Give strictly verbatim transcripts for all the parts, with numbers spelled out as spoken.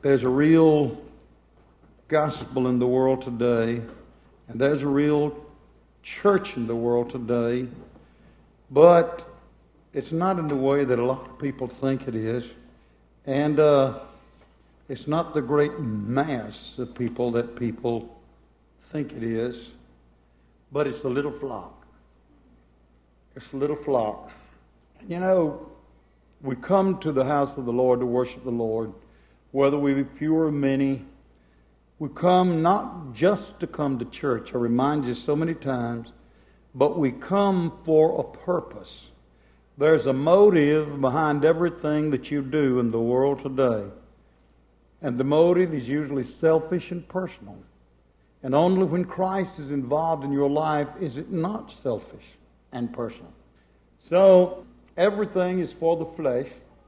there's a real gospel in the world today, and there's a real church in the world today, but it's not in the way that a lot of people think it is, and uh, it's not the great mass of people that people think it is, but it's a little flock. It's a little flock. You know, we come to the house of the Lord to worship the Lord, whether we be few or many. We come not just to come to church, I remind you so many times, but we come for a purpose. There's a motive behind everything that you do in the world today. And the motive is usually selfish and personal. And only when Christ is involved in your life is it not selfish and personal. So, everything is for the flesh.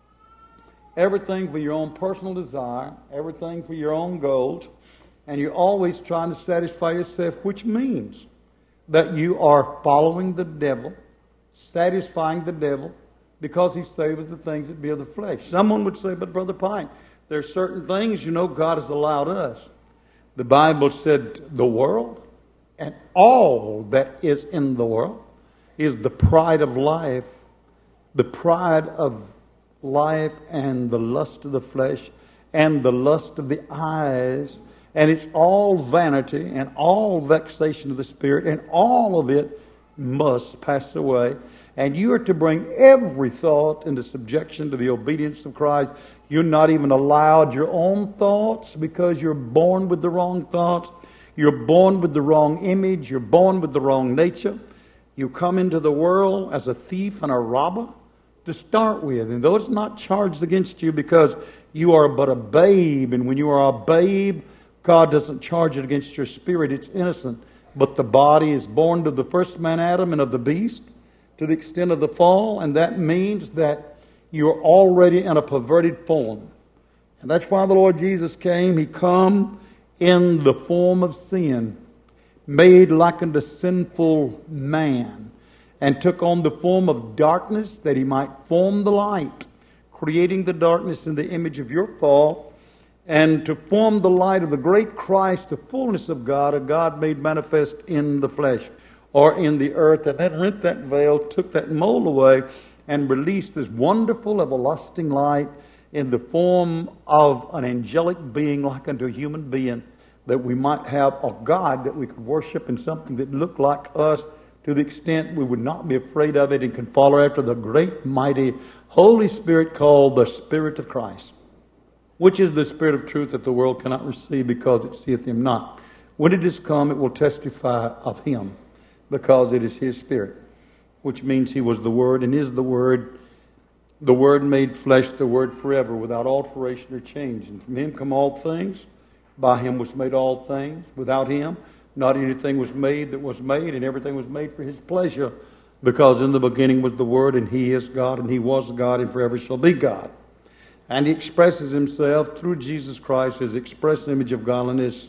Everything for your own personal desire. Everything for your own goals. And you're always trying to satisfy yourself, which means that you are following the devil, satisfying the devil, because he savors the things that be of the flesh. Someone would say, but Brother Pine, there are certain things, you know, God has allowed us. The Bible said the world and all that is in the world is the pride of life, the pride of life and the lust of the flesh and the lust of the eyes. And it's all vanity and all vexation of the spirit, and all of it must pass away. And you are to bring every thought into subjection to the obedience of Christ. You're not even allowed your own thoughts because you're born with the wrong thoughts. You're born with the wrong image. You're born with the wrong nature. You come into the world as a thief and a robber to start with. And though it's not charged against you because you are but a babe, and when you are a babe, God doesn't charge it against your spirit. It's innocent. But the body is born to the first man Adam and of the beast to the extent of the fall. And that means that you're already in a perverted form. And that's why the Lord Jesus came. He come in the form of sin, made like unto sinful man, and took on the form of darkness that he might form the light, creating the darkness in the image of your fall, and to form the light of the great Christ, the fullness of God, a God made manifest in the flesh or in the earth, and then rent that veil, took that mold away, and released this wonderful, everlasting light in the form of an angelic being like unto a human being, that we might have a God that we could worship in something that looked like us, to the extent we would not be afraid of it and can follow after the great, mighty Holy Spirit called the Spirit of Christ, which is the Spirit of truth that the world cannot receive because it seeth him not. When it is come, it will testify of him, because it is his Spirit, which means he was the Word and is the Word, the Word made flesh, the Word forever, without alteration or change. And from him come all things. By him was made all things. Without him, not anything was made that was made, and everything was made for his pleasure, because in the beginning was the Word, and he is God, and he was God, and forever shall be God. And he expresses himself through Jesus Christ, his express image of godliness,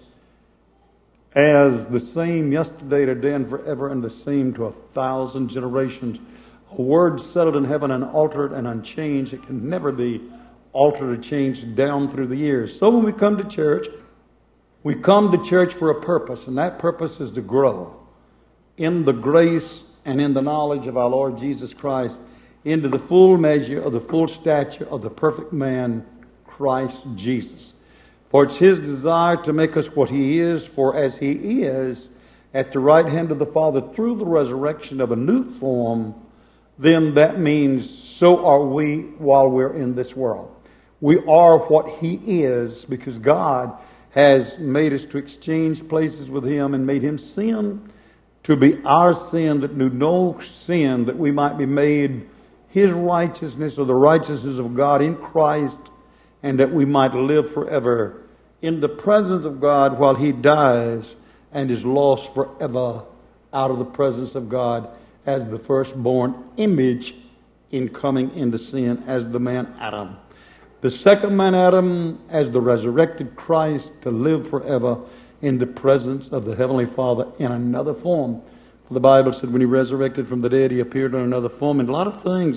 as the same yesterday, today, and forever, and the same to a thousand generations. A word settled in heaven, unaltered and unchanged. It can never be altered or changed down through the years. So when we come to church, we come to church for a purpose, and that purpose is to grow in the grace and in the knowledge of our Lord Jesus Christ, into the full measure of the full stature of the perfect man, Christ Jesus. For it's his desire to make us what he is, for as he is at the right hand of the Father through the resurrection of a new form, then that means so are we while we're in this world. We are what he is because God has made us to exchange places with him and made him sin to be our sin that knew no sin, that we might be made his righteousness or the righteousness of God in Christ, and that we might live forever in the presence of God while he dies and is lost forever out of the presence of God as the firstborn image in coming into sin as the man Adam. The second man Adam as the resurrected Christ to live forever in the presence of the Heavenly Father in another form. For the Bible said when he resurrected from the dead, he appeared in another form. And a lot of things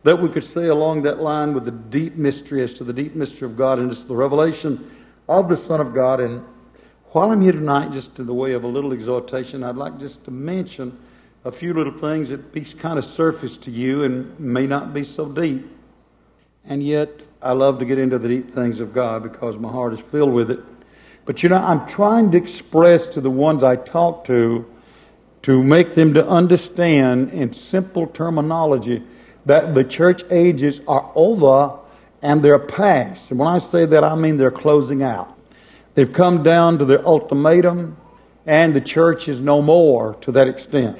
that we could say along that line with the deep mystery as to the deep mystery of God, and it's the revelation of the Son of God. And while I'm here tonight, just in the way of a little exhortation, I'd like just to mention a few little things that be kind of surface to you and may not be so deep. And yet, I love to get into the deep things of God because my heart is filled with it. But you know, I'm trying to express to the ones I talk to, to make them to understand in simple terminology that the church ages are over and they're past. And when I say that, I mean they're closing out. They've come down to their ultimatum, and the church is no more to that extent.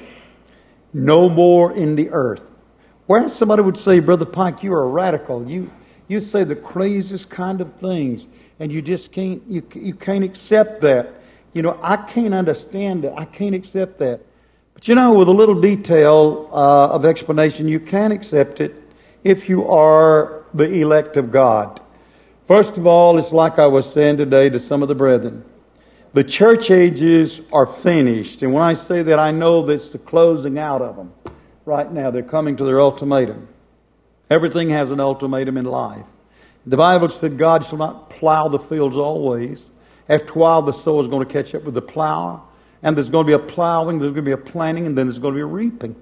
No more in the earth. Whereas somebody would say, Brother Pike, you're a radical. You you say the craziest kind of things, and you just can't you you can't accept that. You know, I can't understand it. I can't accept that. But you know, with a little detail uh, of explanation, you can accept it if you are the elect of God. First of all, it's like I was saying today to some of the brethren. The church ages are finished. And when I say that, I know that's the closing out of them. Right now, they're coming to their ultimatum. Everything has an ultimatum in life. The Bible said God shall not plow the fields always. After a while, the sower is going to catch up with the plower. And there's going to be a plowing, there's going to be a planting, and then there's going to be a reaping.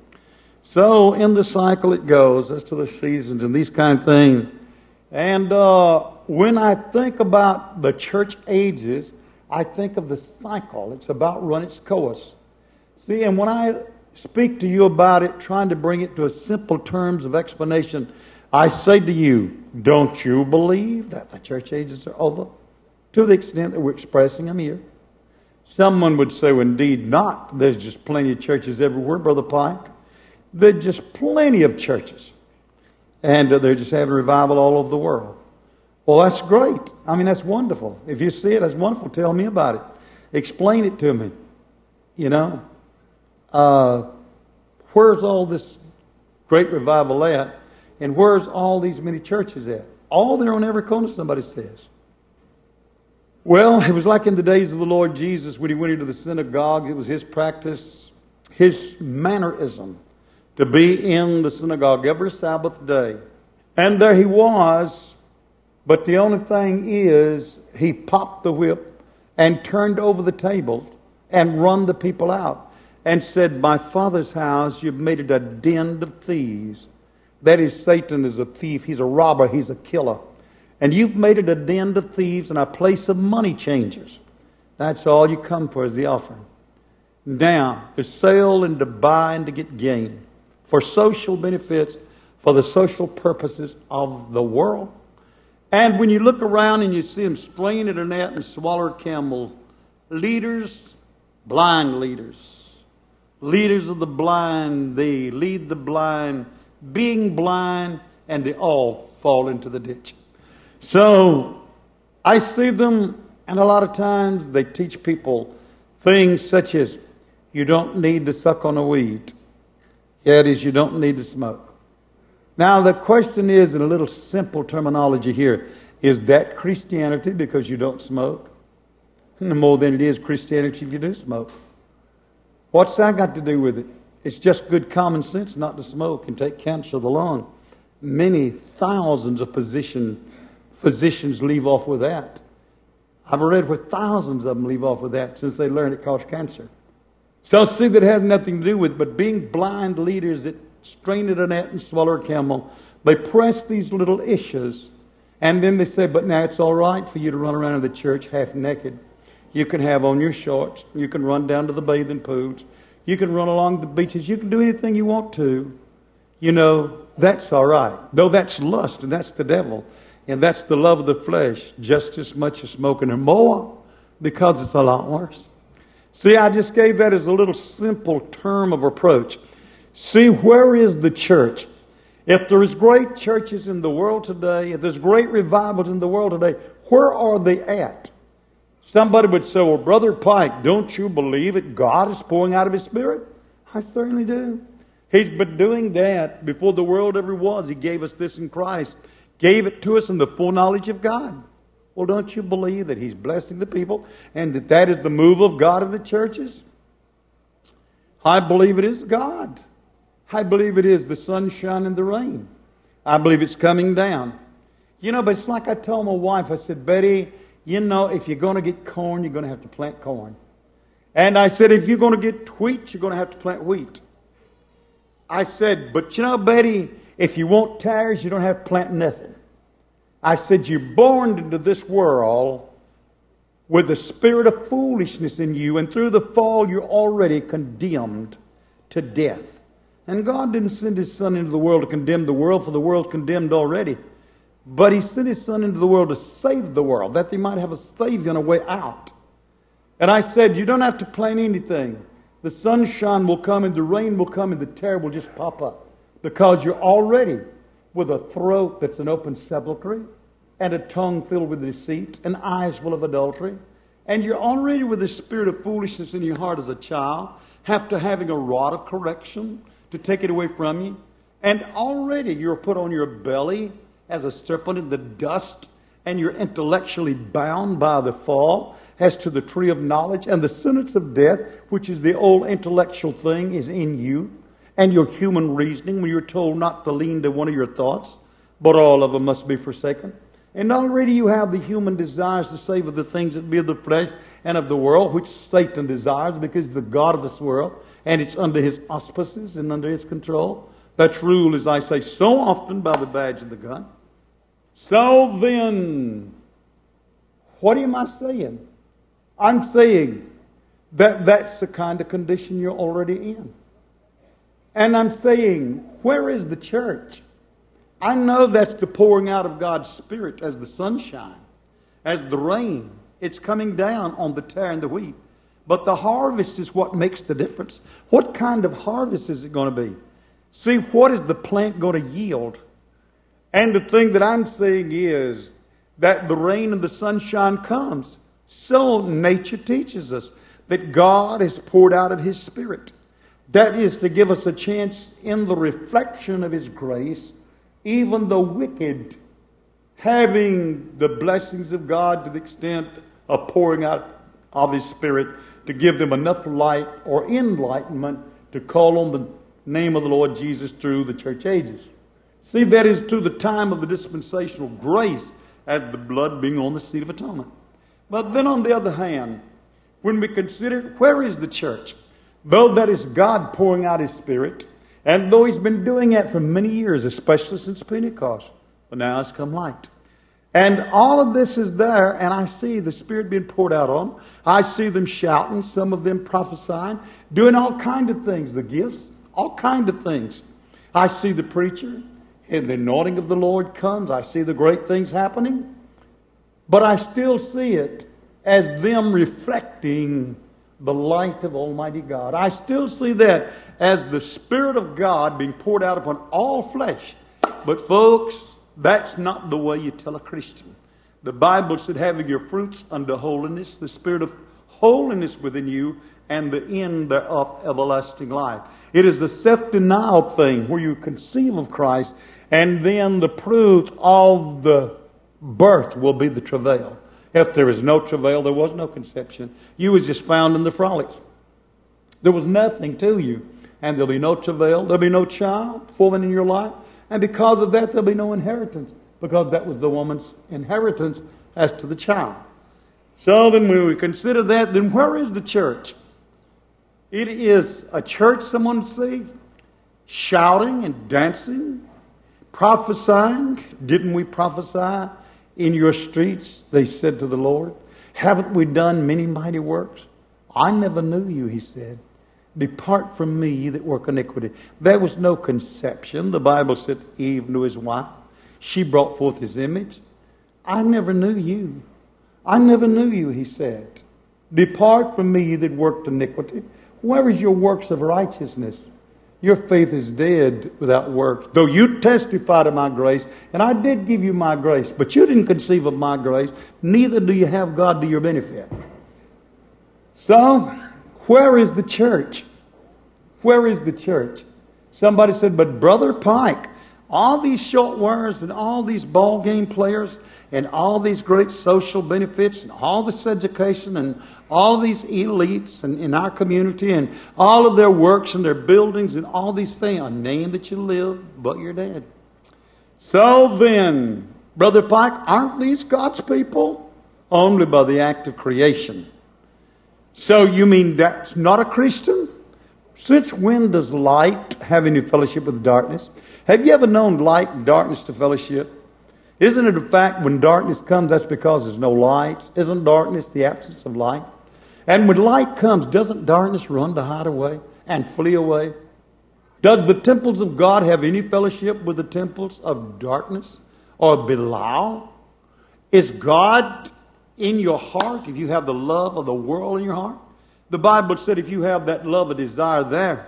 So in the cycle it goes as to the seasons and these kind of things. And uh, when I think about the church ages, I think of the cycle. It's about run its course. See, and when I speak to you about it, trying to bring it to a simple terms of explanation, I say to you, don't you believe that the church ages are over? To the extent that we're expressing them here. Someone would say, well, indeed not. There's just plenty of churches everywhere, Brother Pike. There's just plenty of churches. And uh, they're just having revival all over the world. Well, that's great. I mean, that's wonderful. If you see it, that's wonderful. Tell me about it. Explain it to me. You know, uh, where's all this great revival at? And where's all these many churches at? All there on every corner, somebody says. Well, it was like in the days of the Lord Jesus when he went into the synagogue. It was his practice, his mannerism, to be in the synagogue every Sabbath day. And there he was, but the only thing is he popped the whip and turned over the table and run the people out and said, my Father's house, you've made it a den of thieves. That is, Satan is a thief. He's a robber. He's a killer. And you've made it a den of thieves and a place of money changers. That's all you come for is the offering. Now, to sell and to buy and to get gain. For social benefits, for the social purposes of the world. And when you look around and you see them strain at a net and swallow a camel, leaders, blind leaders, leaders of the blind, they lead the blind, being blind, and they all fall into the ditch. So, I see them, and a lot of times they teach people things such as, you don't need to suck on a weed. Yeah, it is, you don't need to smoke. Now, the question is, in a little simple terminology here, is that Christianity because you don't smoke? No more than it is Christianity if you do smoke. What's that got to do with it? It's just good common sense not to smoke and take cancer of the lung. Many thousands of physician, physicians leave off with that. I've read where thousands of them leave off with that since they learned it caused cancer. So see, that has nothing to do with it, but being blind leaders that strain at a net and swallow a camel, they press these little issues, and then they say, but now it's all right for you to run around in the church half naked. You can have on your shorts. You can run down to the bathing pools. You can run along the beaches. You can do anything you want to. You know, that's all right. Though that's lust, and that's the devil, and that's the love of the flesh, just as much as smoking, or more, because it's a lot worse. See, I just gave that as a little simple term of approach. See, where is the church? If there is great churches in the world today, if there's great revivals in the world today, where are they at? Somebody would say, well, Brother Pike, don't you believe that God is pouring out of His Spirit? I certainly do. He's been doing that before the world ever was. He gave us this in Christ. Gave it to us in the full knowledge of God. Well, don't you believe that He's blessing the people and that that is the move of God in the churches? I believe it is God. I believe it is the sunshine and the rain. I believe it's coming down. You know, but it's like I told my wife, I said, Betty, you know, if you're going to get corn, you're going to have to plant corn. And I said, if you're going to get wheat, you're going to have to plant wheat. I said, but you know, Betty, if you want tares, you don't have to plant nothing. I said, you're born into this world with the spirit of foolishness in you, and through the fall, you're already condemned to death. And God didn't send His Son into the world to condemn the world, for the world's condemned already. But He sent His Son into the world to save the world, that they might have a Savior and a way out. And I said, you don't have to plan anything. The sunshine will come and the rain will come and the terror will just pop up. Because you're already with a throat that's an open sepulchre, and a tongue filled with deceit, and eyes full of adultery. And you're already with the spirit of foolishness in your heart as a child, after having a rod of correction to take it away from you. And already you're put on your belly as a serpent in the dust, and you're intellectually bound by the fall as to the tree of knowledge, and the sentence of death, which is the old intellectual thing, is in you. And your human reasoning, when you're told not to lean to one of your thoughts, but all of them must be forsaken. And already you have the human desires to savor the things that be of the flesh and of the world, which Satan desires, because he's the God of this world, and it's under his auspices and under his control. That's ruled, as I say, so often by the badge of the gun. So then, what am I saying? I'm saying that that's the kind of condition you're already in. And I'm saying, where is the church? I know that's the pouring out of God's Spirit as the sunshine, as the rain. It's coming down on the tare and the wheat. But the harvest is what makes the difference. What kind of harvest is it going to be? See, what is the plant going to yield? And the thing that I'm saying is that the rain and the sunshine comes. So nature teaches us that God has poured out of His Spirit. That is to give us a chance in the reflection of His grace, even the wicked having the blessings of God to the extent of pouring out of His Spirit to give them enough light or enlightenment to call on the name of the Lord Jesus through the church ages. See, that is to the time of the dispensational grace as the blood being on the seat of atonement. But then on the other hand, when we consider where is the church, though that is God pouring out His Spirit, and though He's been doing that for many years, especially since Pentecost, but now it's come light. And all of this is there, and I see the Spirit being poured out on them. I see them shouting, some of them prophesying, doing all kinds of things, the gifts, all kinds of things. I see the preacher, and the anointing of the Lord comes. I see the great things happening. But I still see it as them reflecting the light of Almighty God. I still see that as the Spirit of God being poured out upon all flesh. But folks, that's not the way you tell a Christian. The Bible said, having your fruits unto holiness, the Spirit of holiness within you, and the end thereof everlasting life. It is the self-denial thing where you conceive of Christ, and then the fruit of the birth will be the travail. If there is no travail, there was no conception. You was just found in the frolics. There was nothing to you. And there'll be no travail. There'll be no child forming in your life. And because of that, there'll be no inheritance. Because that was the woman's inheritance as to the child. So then when we consider that, then where is the church? It is a church, someone say, shouting and dancing, prophesying. Didn't we prophesy in your streets? They said to the Lord. Haven't we done many mighty works? I never knew you, He said. Depart from me, ye that work iniquity. There was no conception. The Bible said Eve knew his wife. She brought forth His image. I never knew you. I never knew you, He said. Depart from me, ye that worked iniquity. Where is your works of righteousness? Your faith is dead without works. Though you testify to my grace, and I did give you my grace, but you didn't conceive of my grace, neither do you have God to your benefit. So, where is the church? Where is the church? Somebody said, but Brother Pike, all these short words and all these ball game players and all these great social benefits and all this education and all these elites and in our community and all of their works and their buildings and all these things, a name that you live, but you're dead. So then, Brother Pike, aren't these God's people? Only by the act of creation. So you mean that's not a Christian? Since when does light have any fellowship with darkness? Have you ever known light and darkness to fellowship? Isn't it a fact when darkness comes, that's because there's no light? Isn't darkness the absence of light? And when light comes, doesn't darkness run to hide away and flee away? Does the temples of God have any fellowship with the temples of darkness or Belial? Is God in your heart if you have the love of the world in your heart? The Bible said if you have that love, a desire there,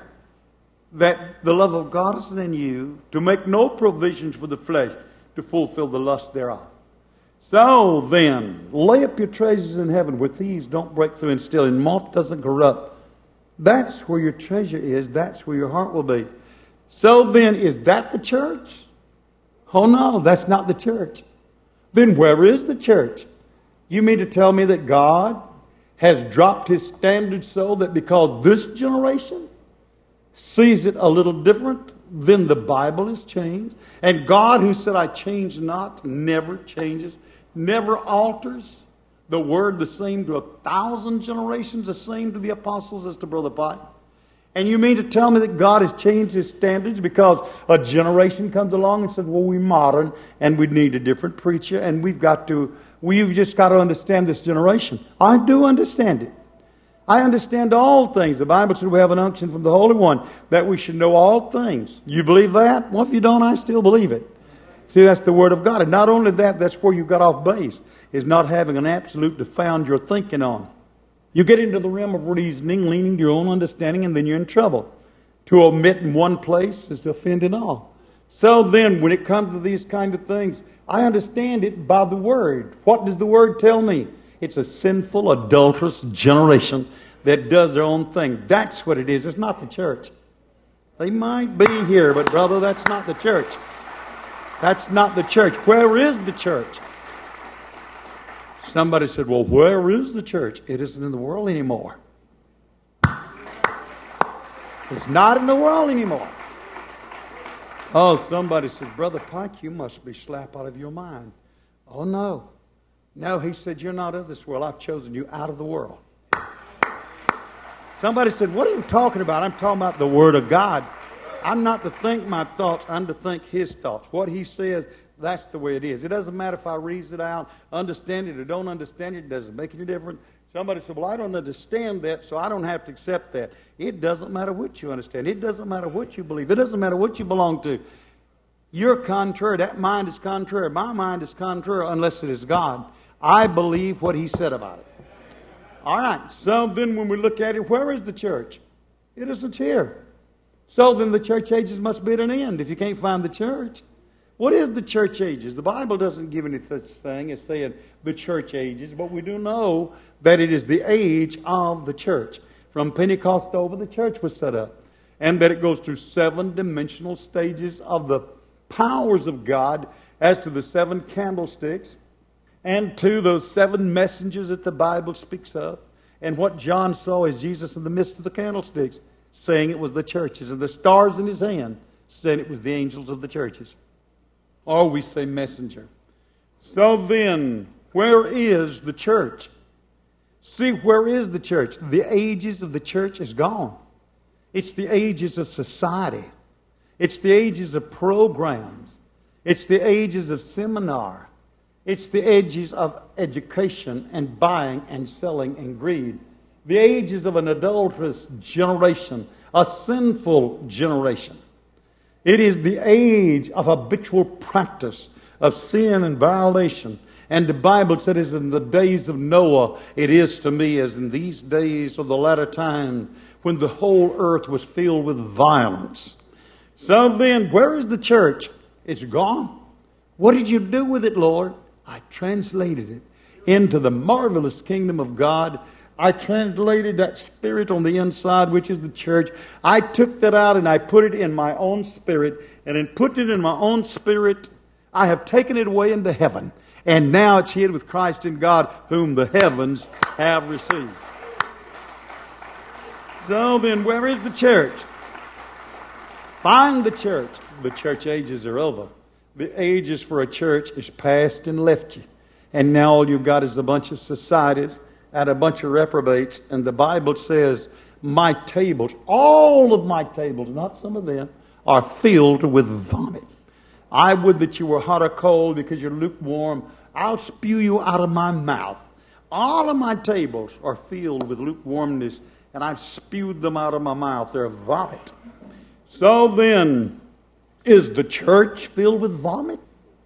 that the love of God is in you to make no provisions for the flesh to fulfill the lust thereof. So then, lay up your treasures in heaven where thieves don't break through and steal and moth doesn't corrupt. That's where your treasure is. That's where your heart will be. So then, is that the church? Oh no, that's not the church. Then where is the church? You mean to tell me that God has dropped His standard so that because this generation sees it a little different, then the Bible has changed. And God, who said, I change not, never changes, never alters. The word the same to a thousand generations, the same to the apostles as to Brother Pike. And you mean to tell me that God has changed His standards because a generation comes along and says, well, we're modern and we need a different preacher and we've got to, we've just got to understand this generation. I do understand it. I understand all things. The Bible said we have an unction from the Holy One that we should know all things. You believe that? Well, if you don't, I still believe it. See, that's the Word of God. And not only that, that's where you got off base, is not having an absolute to found your thinking on. You get into the realm of reasoning, leaning to your own understanding, and then you're in trouble. To omit in one place is to offend in all. So then, when it comes to these kind of things, I understand it by the Word. What does the Word tell me? It's a sinful, adulterous generation that does their own thing. That's what it is. It's not the church. They might be here, but brother, that's not the church. That's not the church. Where is the church? Somebody said, well, where is the church? It isn't in the world anymore. It's not in the world anymore. Oh, somebody said, Brother Pike, you must be slap out of your mind. Oh, no. No, he said, you're not of this world. I've chosen you out of the world. Somebody said, what are you talking about? I'm talking about the Word of God. I'm not to think my thoughts. I'm to think His thoughts. What He says, that's the way it is. It doesn't matter if I reason it out, understand it or don't understand it. It doesn't make any difference. Somebody said, well, I don't understand that, so I don't have to accept that. It doesn't matter what you understand. It doesn't matter what you believe. It doesn't matter what you belong to. You're contrary. That mind is contrary. My mind is contrary unless it is God. I believe what He said about it. All right. So then when we look at it, where is the church? It isn't here. So then the church ages must be at an end if you can't find the church. What is the church ages? The Bible doesn't give any such thing as saying the church ages, but we do know that it is the age of the church. From Pentecost over, the church was set up. And that it goes through seven dimensional stages of the powers of God as to the seven candlesticks and to those seven messengers that the Bible speaks of. And what John saw is Jesus in the midst of the candlesticks, saying it was the churches, and the stars in His hand, saying it was the angels of the churches. Or we say messenger. So then, where is the church? See, where is the church? The ages of the church is gone. It's the ages of society. It's the ages of programs. It's the ages of seminar. It's the ages of education and buying and selling and greed. The ages of an adulterous generation, a sinful generation. It is the age of habitual practice of sin and violation. And the Bible said, as in the days of Noah, it is to me as in these days of the latter time when the whole earth was filled with violence. So then, where is the church? It's gone. What did you do with it, Lord? I translated it into the marvelous kingdom of God. I translated that spirit on the inside, which is the church. I took that out and I put it in my own spirit. And in putting it in my own spirit, I have taken it away into heaven. And now it's hid with Christ in God, whom the heavens have received. So then, where is the church? Find the church. The church ages are over. The ages for a church is past and left you. And now all you've got is a bunch of societies and a bunch of reprobates. And the Bible says, my tables, all of my tables, not some of them, are filled with vomit. I would that you were hot or cold because you're lukewarm. I'll spew you out of my mouth. All of my tables are filled with lukewarmness, and I've spewed them out of my mouth. They're vomit. So then, is the church filled with vomit?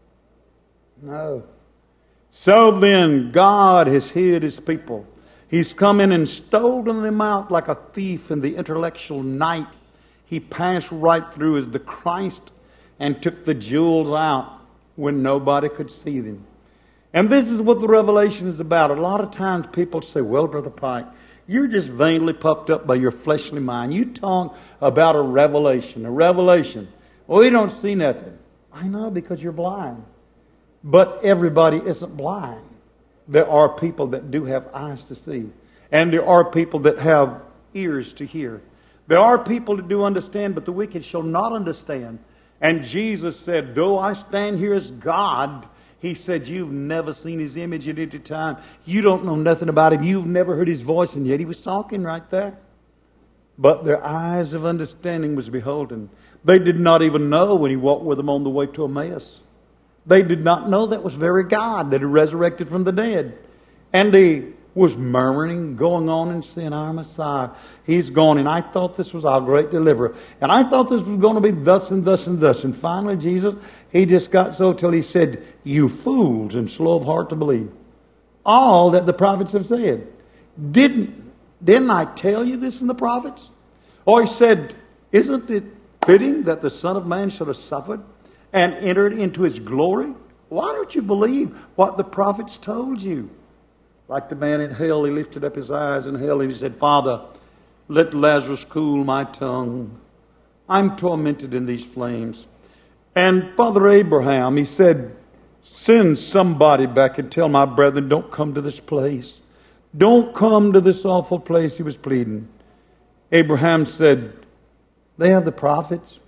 No. So then, God has hid His people. He's come in and stolen them out like a thief in the intellectual night. He passed right through as the Christ and took the jewels out when nobody could see them. And this is what the revelation is about. A lot of times people say, well, Brother Pike, you're just vainly puffed up by your fleshly mind. You talk about a revelation, a revelation. Well, we don't see nothing. I know, because you're blind. But everybody isn't blind. There are people that do have eyes to see. And there are people that have ears to hear. There are people that do understand, but the wicked shall not understand. And Jesus said, though I stand here as God, He said, you've never seen His image at any time. You don't know nothing about Him. You've never heard His voice, and yet He was talking right there. But their eyes of understanding was beholden. They did not even know when He walked with them on the way to Emmaus. They did not know that was very God that had resurrected from the dead. And He was murmuring, going on and saying, our Messiah, He's gone. And I thought this was our great deliverer. And I thought this was going to be thus and thus and thus. And finally, Jesus, He just got so till He said, you fools and slow of heart to believe all that the prophets have said. Didn't, didn't I tell you this in the prophets? Or He said, isn't it fitting that the Son of Man should have suffered and entered into His glory? Why don't you believe what the prophets told you? Like the man in hell, he lifted up his eyes in hell and he said, Father, let Lazarus cool my tongue. I'm tormented in these flames. And Father Abraham, he said, send somebody back and tell my brethren, don't come to this place. Don't come to this awful place. He was pleading. Abraham said, they have the prophets.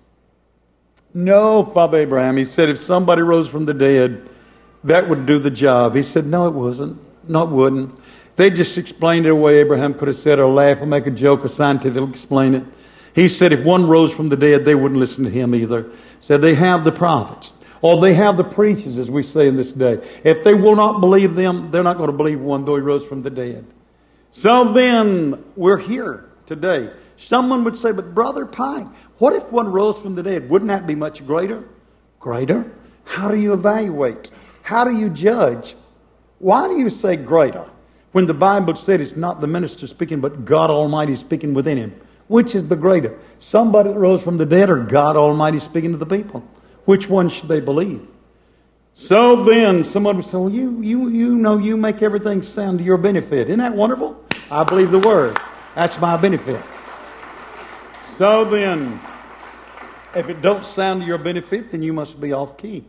No, Father Abraham, he said, if somebody rose from the dead, that would do the job. He said, no, it wasn't. No, it wouldn't. They just explained it away. Abraham could have said, or laugh or make a joke or scientifically explain it. He said if one rose from the dead, they wouldn't listen to him either. Said they have the prophets. Or they have the preachers, as we say in this day. If they will not believe them, they're not going to believe one, though he rose from the dead. So then, we're here today. Someone would say, but Brother Pike, what if one rose from the dead? Wouldn't that be much greater? Greater? How do you evaluate? How do you judge? Why do you say greater when the Bible said it's not the minister speaking, but God Almighty speaking within him? Which is the greater? Somebody that rose from the dead or God Almighty speaking to the people? Which one should they believe? So then, someone would say, well, you, you, you know, you make everything sound to your benefit. Isn't that wonderful? I believe the Word. That's my benefit. So then, if it don't sound to your benefit, then you must be off key.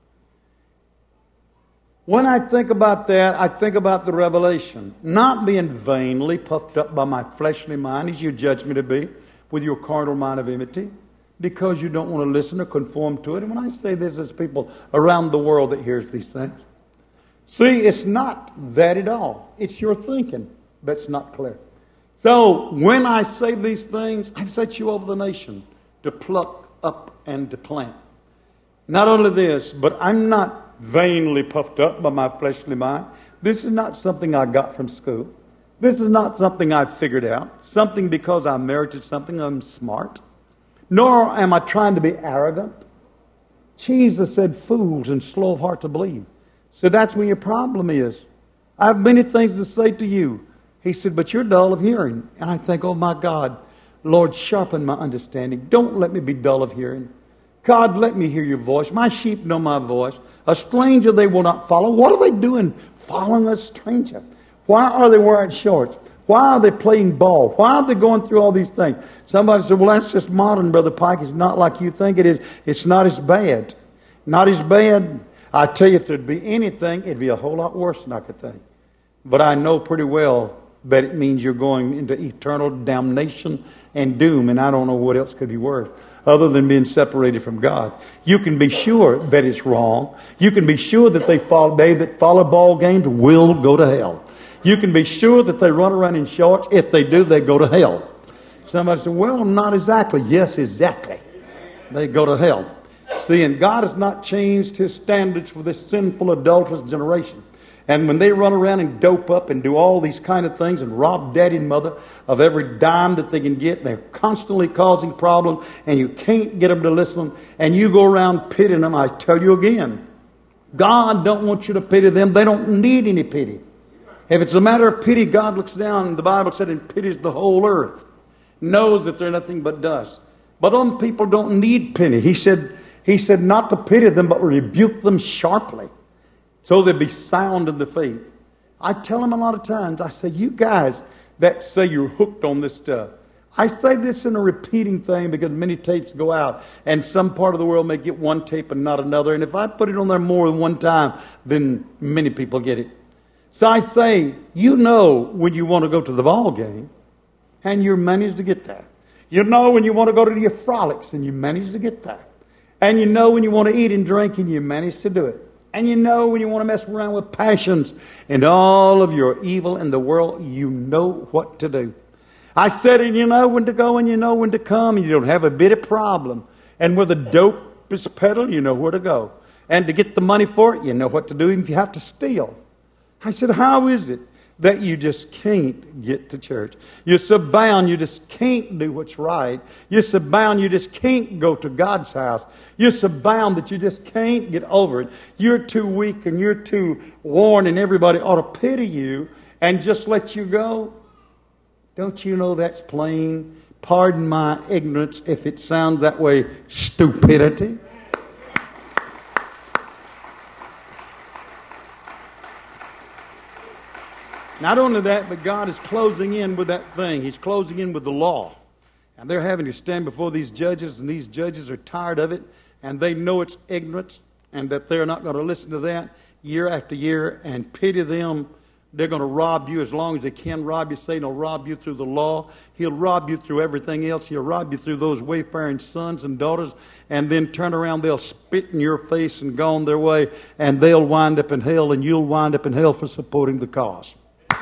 When I think about that, I think about the revelation. Not being vainly puffed up by my fleshly mind, as you judge me to be, with your carnal mind of enmity, because you don't want to listen or conform to it. And when I say this, there's people around the world that hears these things. See, it's not that at all. It's your thinking that's not clear. So, when I say these things, I've set you over the nation to pluck up and to plant. Not only this, but I'm not vainly puffed up by my fleshly mind. This is not something I got from school. This is not something I figured out. Something because I merited something, I'm smart. Nor am I trying to be arrogant. Jesus said, fools and slow of heart to believe. So that's where your problem is. I have many things to say to you. He said, but you're dull of hearing. And I think, oh my God, Lord, sharpen my understanding. Don't let me be dull of hearing. God, let me hear your voice. My sheep know my voice. A stranger they will not follow. What are they doing following a stranger? Why are they wearing shorts? Why are they playing ball? Why are they going through all these things? Somebody said, well, that's just modern, Brother Pike. It's not like you think it is. It's not as bad. Not as bad. I tell you, if there'd be anything, it'd be a whole lot worse than I could think. But I know pretty well that it means you're going into eternal damnation and doom, and I don't know what else could be worse. other than being separated from God. You can be sure that it's wrong. You can be sure that they follow, they that follow ball games will go to hell. You can be sure that they run around in shorts. If they do, they go to hell. Somebody said, well, not exactly. Yes, exactly. They go to hell. See, and God has not changed His standards for this sinful, adulterous generation. And when they run around and dope up and do all these kind of things and rob daddy and mother of every dime that they can get, they're constantly causing problems, and you can't get them to listen, and you go around pitying them. I tell you again, God don't want you to pity them. They don't need any pity. If it's a matter of pity, God looks down, and the Bible said, and pities the whole earth, knows that they're nothing but dust. But some people don't need pity. He said, he said not to pity them, but rebuke them sharply, so they'll be sound in the faith. I tell them a lot of times, I say, you guys that say you're hooked on this stuff, I say this in a repeating thing because many tapes go out, and some part of the world may get one tape and not another. And if I put it on there more than one time, then many people get it. So I say, you know when you want to go to the ball game, and you manage to get there. You know when you want to go to your frolics, and you manage to get there. And you know when you want to eat and drink, and you manage to do it. And you know when you want to mess around with passions and all of your evil in the world, you know what to do. I said, and you know when to go and you know when to come, and you don't have a bit of problem. And where the dope is peddled, you know where to go. And to get the money for it, you know what to do, even if you have to steal. I said, how is it that you just can't get to church? You're so bound you just can't do what's right. You're so bound you just can't go to God's house. You're so bound that you just can't get over it. You're too weak and you're too worn, and everybody ought to pity you and just let you go. Don't you know that's plain, pardon my ignorance if it sounds that way, stupidity? Not only that, but God is closing in with that thing. He's closing in with the law. And they're having to stand before these judges, and these judges are tired of it, and they know it's ignorance, and that they're not going to listen to that year after year and pity them. They're going to rob you as long as they can rob you. Satan will rob you through the law. He'll rob you through everything else. He'll rob you through those wayfaring sons and daughters, and then turn around, they'll spit in your face and go on their way, and they'll wind up in hell, and you'll wind up in hell for supporting the cause.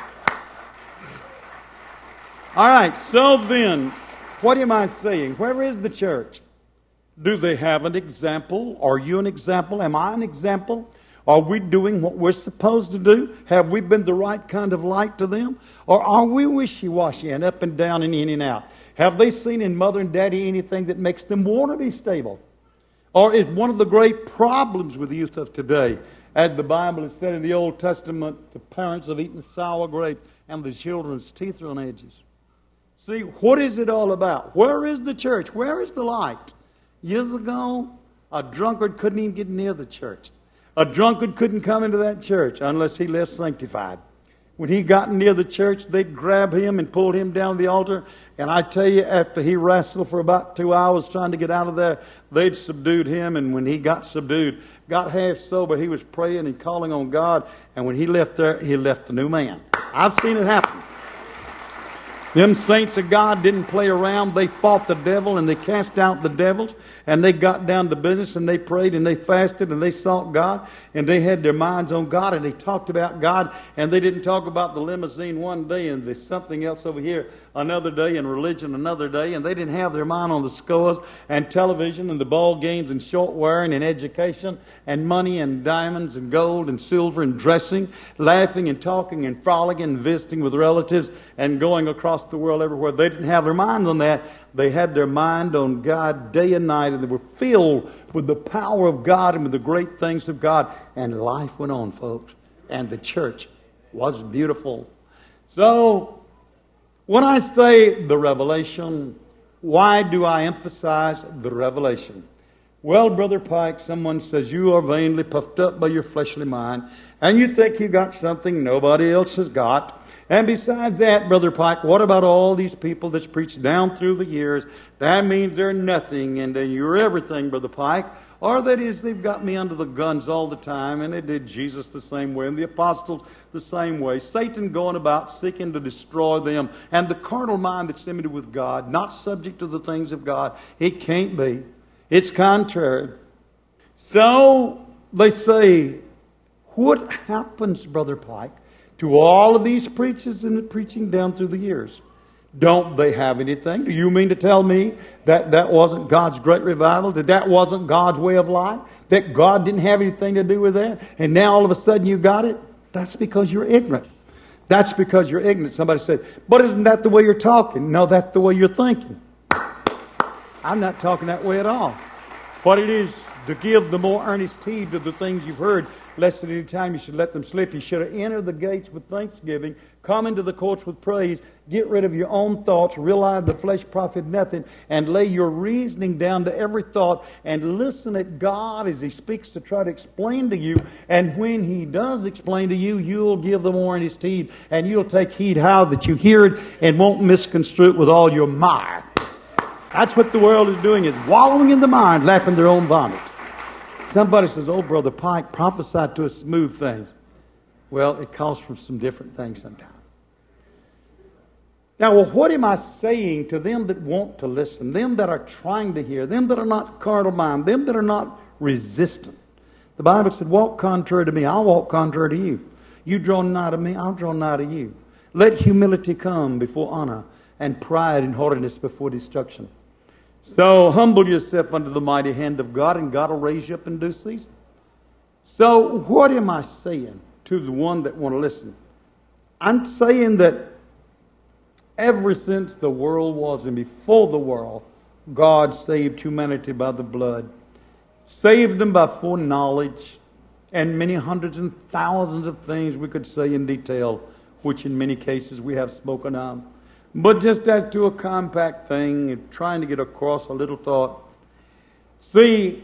All right, so then, what am I saying? Where is the church? Do they have an example? Are you an example? Am I an example? Are we doing what we're supposed to do? Have we been the right kind of light to them? Or are we wishy-washy and up and down and in and out? Have they seen in mother and daddy anything that makes them want to be stable? Or is one of the great problems with the youth of today, as the Bible has said in the Old Testament, the parents have eaten sour grapes and the children's teeth are on edges? See, what is it all about? Where is the church? Where is the light? Years ago, a drunkard couldn't even get near the church. A drunkard couldn't come into that church unless he left sanctified. When he got near the church, they'd grab him and pull him down the altar. And I tell you, after he wrestled for about two hours trying to get out of there, they'd subdued him. And when he got subdued, got half sober, he was praying and calling on God. And when he left there, he left a new man. I've seen it happen. Them saints of God didn't play around. They fought the devil and they cast out the devils, and they got down to business, and they prayed and they fasted and they sought God, and they had their minds on God, and they talked about God, and they didn't talk about the limousine one day and there's something else over here another day, and religion another day, and they didn't have their mind on the scores and television and the ball games and short wearing and education and money and diamonds and gold and silver and dressing, laughing and talking and frolicking and visiting with relatives and going across the world everywhere. They didn't have their mind on that. They had their mind on God day and night, and they were filled with the power of God and with the great things of God. And life went on, folks. And the church was beautiful. So, when I say the revelation, why do I emphasize the revelation? Well, Brother Pike, someone says you are vainly puffed up by your fleshly mind, and you think you got something nobody else has got. And besides that, Brother Pike, what about all these people that's preached down through the years? That means they're nothing, and then you're everything, Brother Pike. Or that is, they've got me under the guns all the time, and they did Jesus the same way, and the apostles the same way. Satan going about seeking to destroy them, and the carnal mind that's limited with God, not subject to the things of God. It can't be. It's contrary. So they say, what happens, Brother Pike, to all of these preachers and the preaching down through the years? Don't they have anything? Do you mean to tell me that that wasn't God's great revival? That that wasn't God's way of life? That God didn't have anything to do with that? And now all of a sudden you got it? That's because you're ignorant. That's because you're ignorant. Somebody said, but isn't that the way you're talking? No, that's the way you're thinking. I'm not talking that way at all. What it is to give the more earnest heed to the things you've heard, lest at any time you should let them slip. You should have entered the gates with thanksgiving, come into the courts with praise, get rid of your own thoughts, realize the flesh profit nothing, and lay your reasoning down to every thought, and listen at God as He speaks to try to explain to you. And when He does explain to you, you'll give the more earnest heed, and you'll take heed how that you hear it and won't misconstrue it with all your mind. That's what the world is doing, is wallowing in the mind, lapping their own vomit. Somebody says, oh, Brother Pike, prophesy to us smooth things. Well, it calls for some different things sometimes. Now, well, what am I saying to them that want to listen, them that are trying to hear, them that are not carnal mind, them that are not resistant? The Bible said, walk contrary to me, I'll walk contrary to you. You draw nigh to me, I'll draw nigh to you. Let humility come before honor, and pride and haughtiness before destruction. So humble yourself under the mighty hand of God, and God will raise you up in due season. So what am I saying to the one that want to listen? I'm saying that ever since the world was, and before the world, God saved humanity by the blood. Saved them by foreknowledge, and many hundreds and thousands of things we could say in detail, which in many cases we have spoken of. But just as to a compact thing, and trying to get across a little thought. See,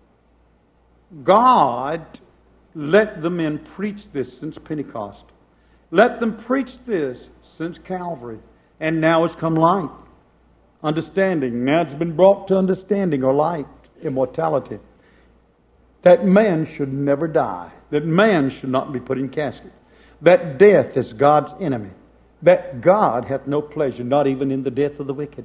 God let the men preach this since Pentecost. Let them preach this since Calvary. And now it's come light. Understanding. Now it's been brought to understanding or light, immortality. That man should never die. That man should not be put in casket. That death is God's enemy. That God hath no pleasure, not even in the death of the wicked.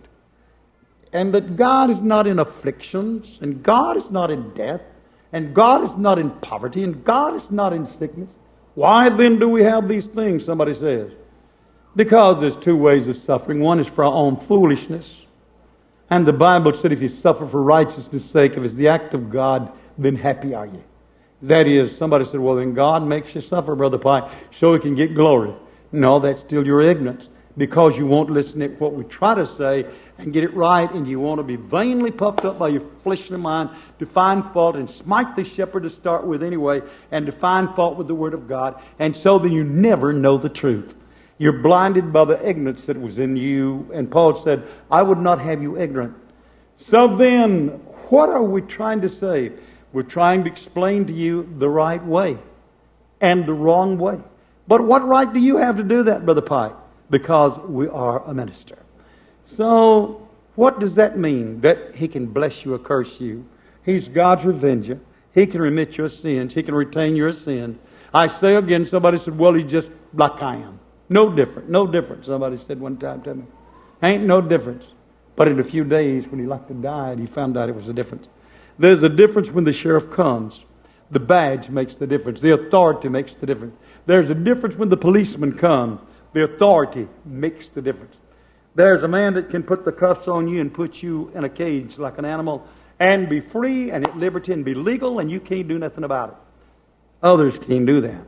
And that God is not in afflictions, and God is not in death, and God is not in poverty, and God is not in sickness. Why then do we have these things, somebody says? Because there's two ways of suffering. One is for our own foolishness. And the Bible said if you suffer for righteousness' sake, if it's the act of God, then happy are you. That is, somebody said, well, then God makes you suffer, Brother Pike, so He can get glory. No, that's still your ignorance, because you won't listen to what we try to say and get it right, and you want to be vainly puffed up by your fleshly mind to find fault and smite the shepherd to start with anyway, and to find fault with the Word of God, and so then you never know the truth. You're blinded by the ignorance that was in you, and Paul said, I would not have you ignorant. So then, what are we trying to say? We're trying to explain to you the right way and the wrong way. But what right do you have to do that, Brother Pike? Because we are a minister. So, what does that mean? That He can bless you or curse you. He's God's revenger. He can remit your sins. He can retain your sin. I say again, somebody said, well, He's just like I am. No different. No different. Somebody said one time to me. Ain't no difference. But in a few days, when he like to die, he found out it was a difference. There's a difference when the sheriff comes. The badge makes the difference. The authority makes the difference. There's a difference when the policeman comes. The authority makes the difference. There's a man that can put the cuffs on you and put you in a cage like an animal and be free and at liberty and be legal, and you can't do nothing about it. Others can't do that.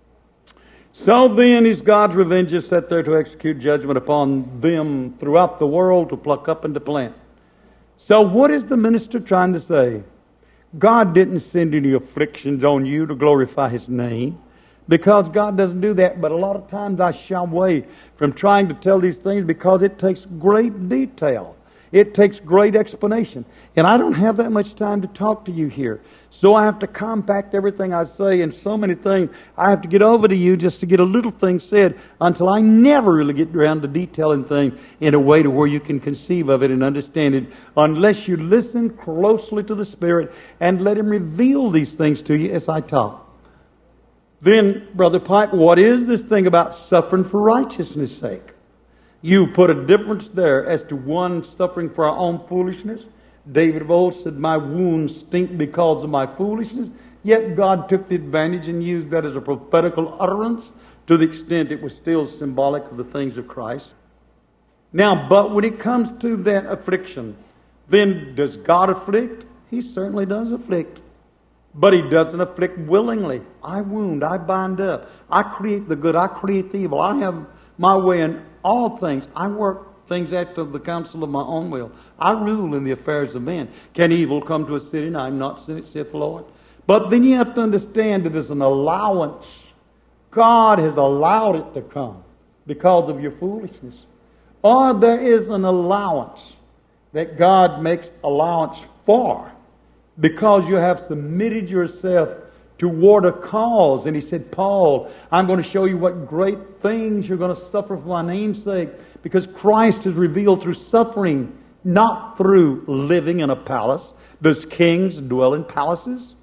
So then is God's revenger set there to execute judgment upon them throughout the world, to pluck up and to plant. So what is the minister trying to say? God didn't send any afflictions on you to glorify His name, because God doesn't do that. But a lot of times I shy away from trying to tell these things because it takes great detail. It takes great explanation. And I don't have that much time to talk to you here. So I have to compact everything I say, and so many things I have to get over to you just to get a little thing said until I never really get around to detailing things in a way to where you can conceive of it and understand it, unless you listen closely to the Spirit and let Him reveal these things to you as I talk. Then, Brother Pike, what is this thing about suffering for righteousness' sake? You put a difference there as to one suffering for our own foolishness. David of old said, my wounds stink because of my foolishness. Yet God took the advantage and used that as a prophetical utterance to the extent it was still symbolic of the things of Christ. Now, but when it comes to that affliction, then does God afflict? He certainly does afflict. But He doesn't afflict willingly. I wound, I bind up, I create the good, I create the evil. I have my way in all things. I work things after the counsel of my own will. I rule in the affairs of men. Can evil come to a city and I am not sent it, saith the Lord? But then you have to understand it is an allowance. God has allowed it to come because of your foolishness. Or there is an allowance that God makes allowance for because you have submitted yourself toward a cause. And He said, Paul, I'm going to show you what great things you're going to suffer for my name's sake, because Christ is revealed through suffering, not through living in a palace. Does kings dwell in palaces?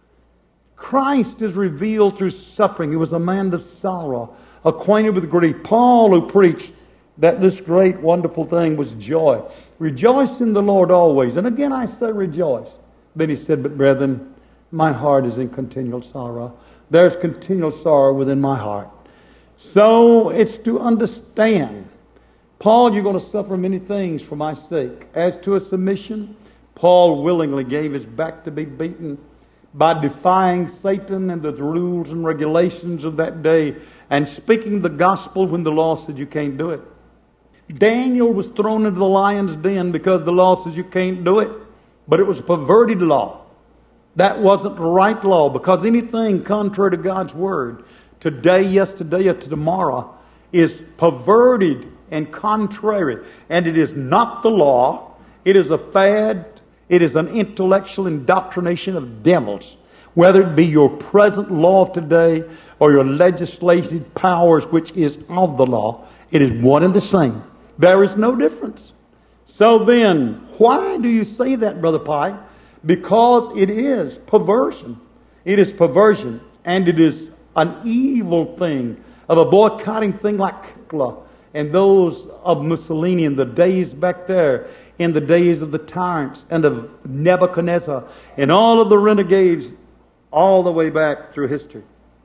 Christ is revealed through suffering. He was a man of sorrow, acquainted with grief. Paul, who preached that this great, wonderful thing was joy. Rejoice in the Lord always. And again I say rejoice. Then he said, but brethren, my heart is in continual sorrow. There's continual sorrow within my heart. So it's to understand, Paul, you're going to suffer many things for my sake. As to a submission, Paul willingly gave his back to be beaten by defying Satan and the rules and regulations of that day and speaking the gospel when the law said you can't do it. Daniel was thrown into the lion's den because the law says you can't do it. But it was a perverted law. That wasn't the right law, because anything contrary to God's Word, today, yesterday, or to tomorrow, is perverted and contrary. And it is not the law. It is a fad. It is an intellectual indoctrination of devils. Whether it be your present law of today or your legislative powers, which is of the law, it is one and the same. There is no difference. So then, why do you say that, Brother Pike? Because it is perversion. It is perversion. And it is an evil thing of a boycotting thing like Hitler and those of Mussolini in the days back there, in the days of the tyrants and of Nebuchadnezzar and all of the renegades all the way back through history.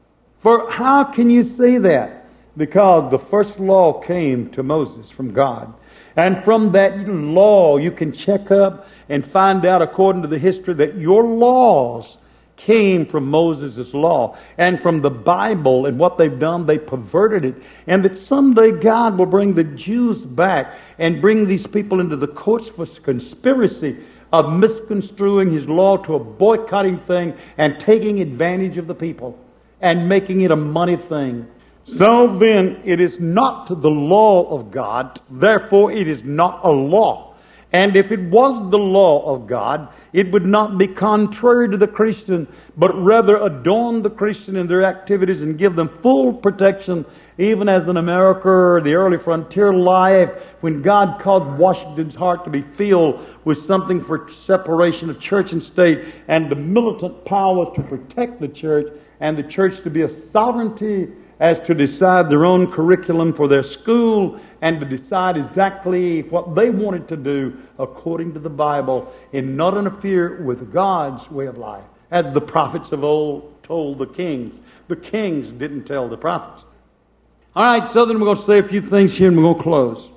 For how can you say that? Because the first law came to Moses from God. And from that law you can check up and find out, according to the history, that your laws came from Moses' law and from the Bible. And what they've done, they perverted it. And that someday God will bring the Jews back and bring these people into the courts for conspiracy of misconstruing His law to a boycotting thing and taking advantage of the people and making it a money thing. So then, it is not the law of God, therefore it is not a law. And if it was the law of God, it would not be contrary to the Christian, but rather adorn the Christian in their activities and give them full protection, even as in America, the early frontier life, when God caused Washington's heart to be filled with something for separation of church and state, and the militant powers to protect the church, and the church to be a sovereignty as to decide their own curriculum for their school and to decide exactly what they wanted to do according to the Bible and not interfere with God's way of life. As the prophets of old told the kings. The kings didn't tell the prophets. All right, so then we're going to say a few things here and we're going to close.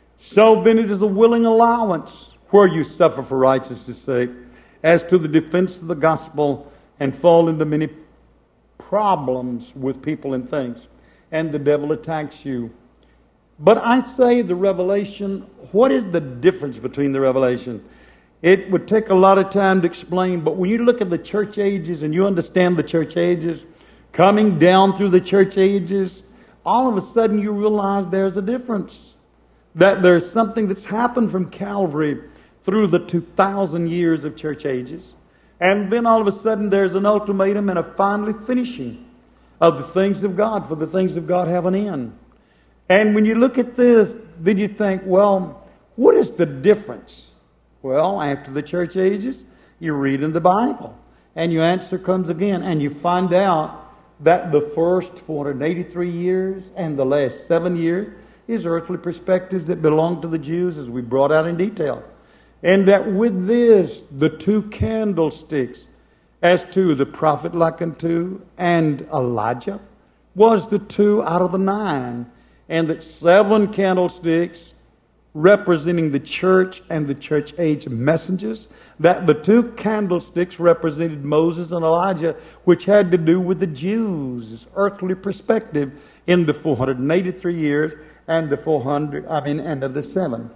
So then it is a willing allowance where you suffer for righteousness' sake as to the defense of the gospel and fall into many problems with people and things, and the devil attacks you. But I say the revelation, what is the difference between the revelation? It would take a lot of time to explain, but when you look at the church ages and you understand the church ages, coming down through the church ages, all of a sudden you realize there's a difference. that there's something that's happened from Calvary through the two thousand years of church ages. And then all of a sudden there's an ultimatum and a finally finishing of the things of God, for the things of God have an end. And when you look at this, then you think, well, what is the difference? Well, after the church ages, you read in the Bible, and your answer comes again, and you find out that the first four hundred eighty-three years and the last seven years is earthly perspectives that belong to the Jews, as we brought out in detail. And that with this, the two candlesticks, as to the prophet like unto and Elijah, was the two out of the nine. And that seven candlesticks representing the church and the church age messengers, that the two candlesticks represented Moses and Elijah, which had to do with the Jews' earthly perspective in the four hundred eighty-three years and the four hundred, I mean, and of the seven.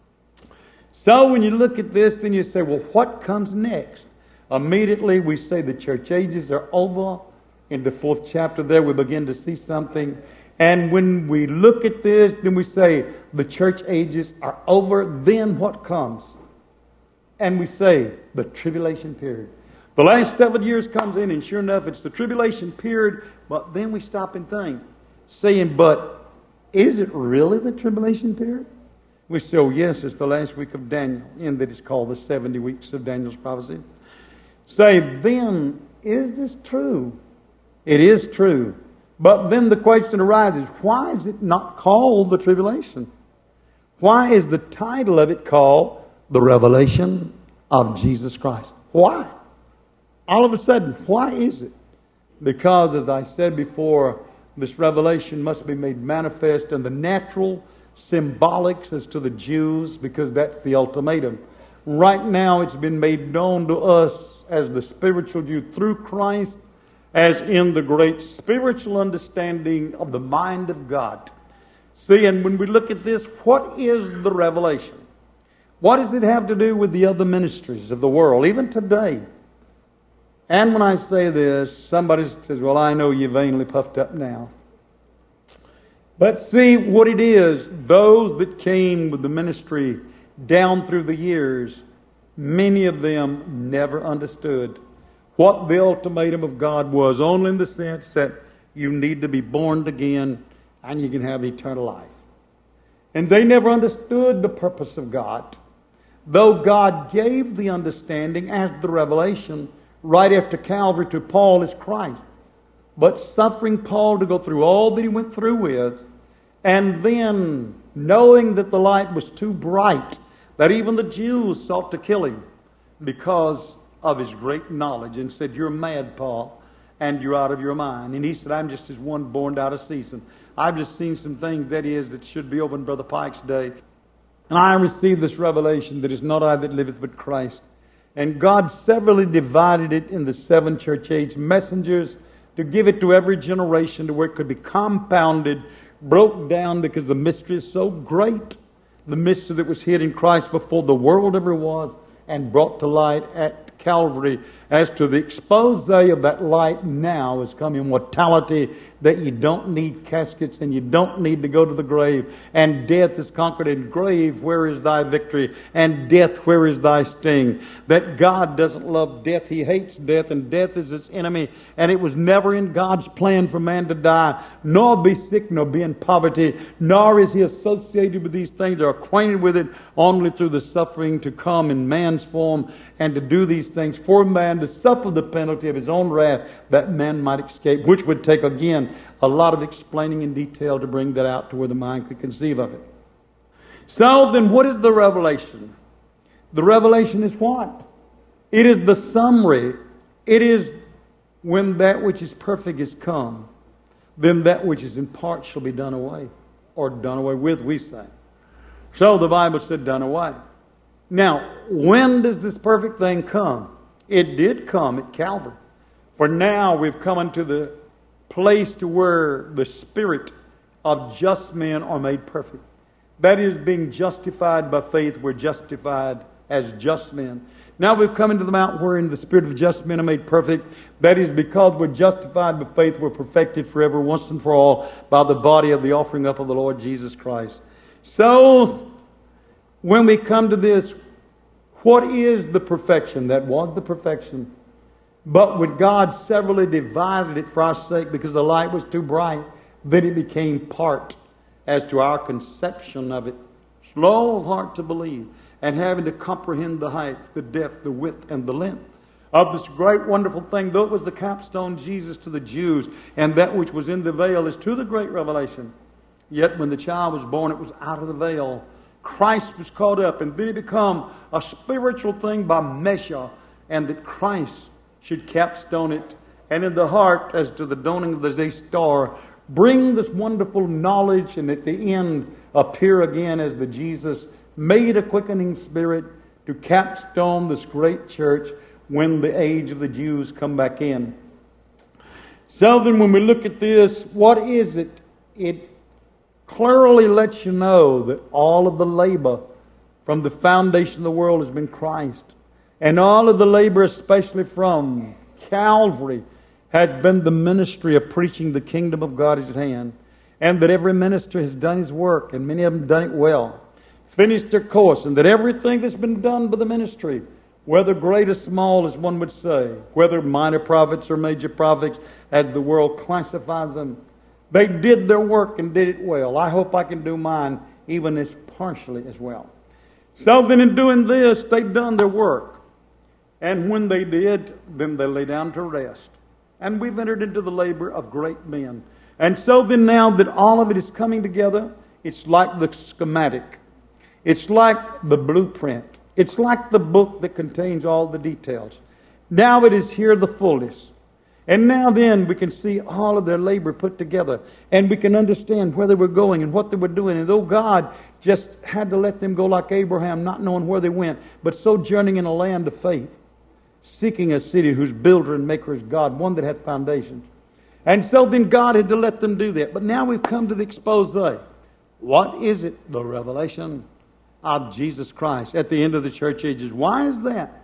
So when you look at this, then you say, well, what comes next? Immediately we say the church ages are over. In the fourth chapter there, we begin to see something. And when we look at this, then we say the church ages are over. Then what comes? And we say the tribulation period. The last seven years comes in, and sure enough, it's the tribulation period. But then we stop and think, saying, but is it really the tribulation period? We say, oh yes, it's the last week of Daniel, in that it's called the seventy weeks of Daniel's prophecy. Say, then, is this true? It is true. But then the question arises, why is it not called the tribulation? Why is the title of it called the revelation of Jesus Christ? Why? All of a sudden, why is it? Because, as I said before, this revelation must be made manifest in the natural symbolics as to the Jews, because that's the ultimatum. Right now it's been made known to us as the spiritual Jew through Christ, as in the great spiritual understanding of the mind of God. See, and when we look at this, what is the revelation? What does it have to do with the other ministries of the world, even today? And when I say this, somebody says, well, I know you're vainly puffed up now. But see what it is, those that came with the ministry down through the years, many of them never understood what the ultimatum of God was, only in the sense that you need to be born again and you can have eternal life. And they never understood the purpose of God, though God gave the understanding as the revelation right after Calvary to Paul as Christ. But suffering Paul to go through all that he went through with, and then knowing that the light was too bright, that even the Jews sought to kill him because of his great knowledge, and said, you're mad, Paul, and you're out of your mind. And he said, I'm just as one born out of season. I've just seen some things, that is, that should be over in Brother Pike's day. And I received this revelation that is not I that liveth but Christ. And God severally divided it in the seven church age messengers to give it to every generation to where it could be compounded, broke down, because the mystery is so great. The mystery that was hid in Christ before the world ever was, and brought to light at Calvary, as to the expose of that light now is come immortality, that you don't need caskets and you don't need to go to the grave. And death is conquered, and grave, where is thy victory? And death, where is thy sting? That God doesn't love death. He hates death, and death is its enemy. And it was never in God's plan for man to die, nor be sick, nor be in poverty, nor is he associated with these things or acquainted with it, only through the suffering to come in man's form and to do these things for man, to suffer the penalty of his own wrath, that man might escape, which would take, again, a lot of explaining in detail to bring that out to where the mind could conceive of it. So then, what is the revelation? The revelation is what? It is the summary. It is when that which is perfect is come, then that which is in part shall be done away, or done away with, we say. So the Bible said done away. Now, when does this perfect thing come? It did come at Calvary. For now we've come unto the place to where the spirit of just men are made perfect. That is, being justified by faith, we're justified as just men. Now we've come into the mount wherein the spirit of just men are made perfect. That is, because we're justified by faith, we're perfected forever, once and for all, by the body of the offering up of the Lord Jesus Christ. So, when we come to this, what is the perfection? That was the perfection. But when God severally divided it for our sake because the light was too bright, then it became part as to our conception of it. Slow of heart to believe, and having to comprehend the height, the depth, the width, and the length of this great wonderful thing. Though it was the capstone Jesus to the Jews, and that which was in the veil is to the great revelation. Yet when the child was born, it was out of the veil. Christ was caught up, and then it become a spiritual thing by measure, and that Christ should capstone it, and in the heart, as to the dawning of the day star, bring this wonderful knowledge, and at the end appear again as the Jesus made a quickening spirit to capstone this great church when the age of the Jews come back in. So then when we look at this, what is it? It clearly lets you know that all of the labor from the foundation of the world has been Christ. And all of the labor, especially from Calvary, has been the ministry of preaching the kingdom of God is at hand. And that every minister has done his work, and many of them done it well. Finished their course, and that everything that's been done by the ministry, whether great or small, as one would say, whether minor prophets or major prophets, as the world classifies them, they did their work and did it well. I hope I can do mine even as partially as well. So then in doing this, they've done their work. And when they did, then they lay down to rest. And we've entered into the labor of great men. And so then now that all of it is coming together, it's like the schematic. It's like the blueprint. It's like the book that contains all the details. Now it is here the fullness. And now then we can see all of their labor put together. And we can understand where they were going and what they were doing. And though God just had to let them go like Abraham, not knowing where they went, but sojourning in a land of faith, seeking a city whose builder and maker is God, one that had foundations. And so then God had to let them do that. But now we've come to the expose. What is it? The revelation of Jesus Christ at the end of the church ages. Why is that?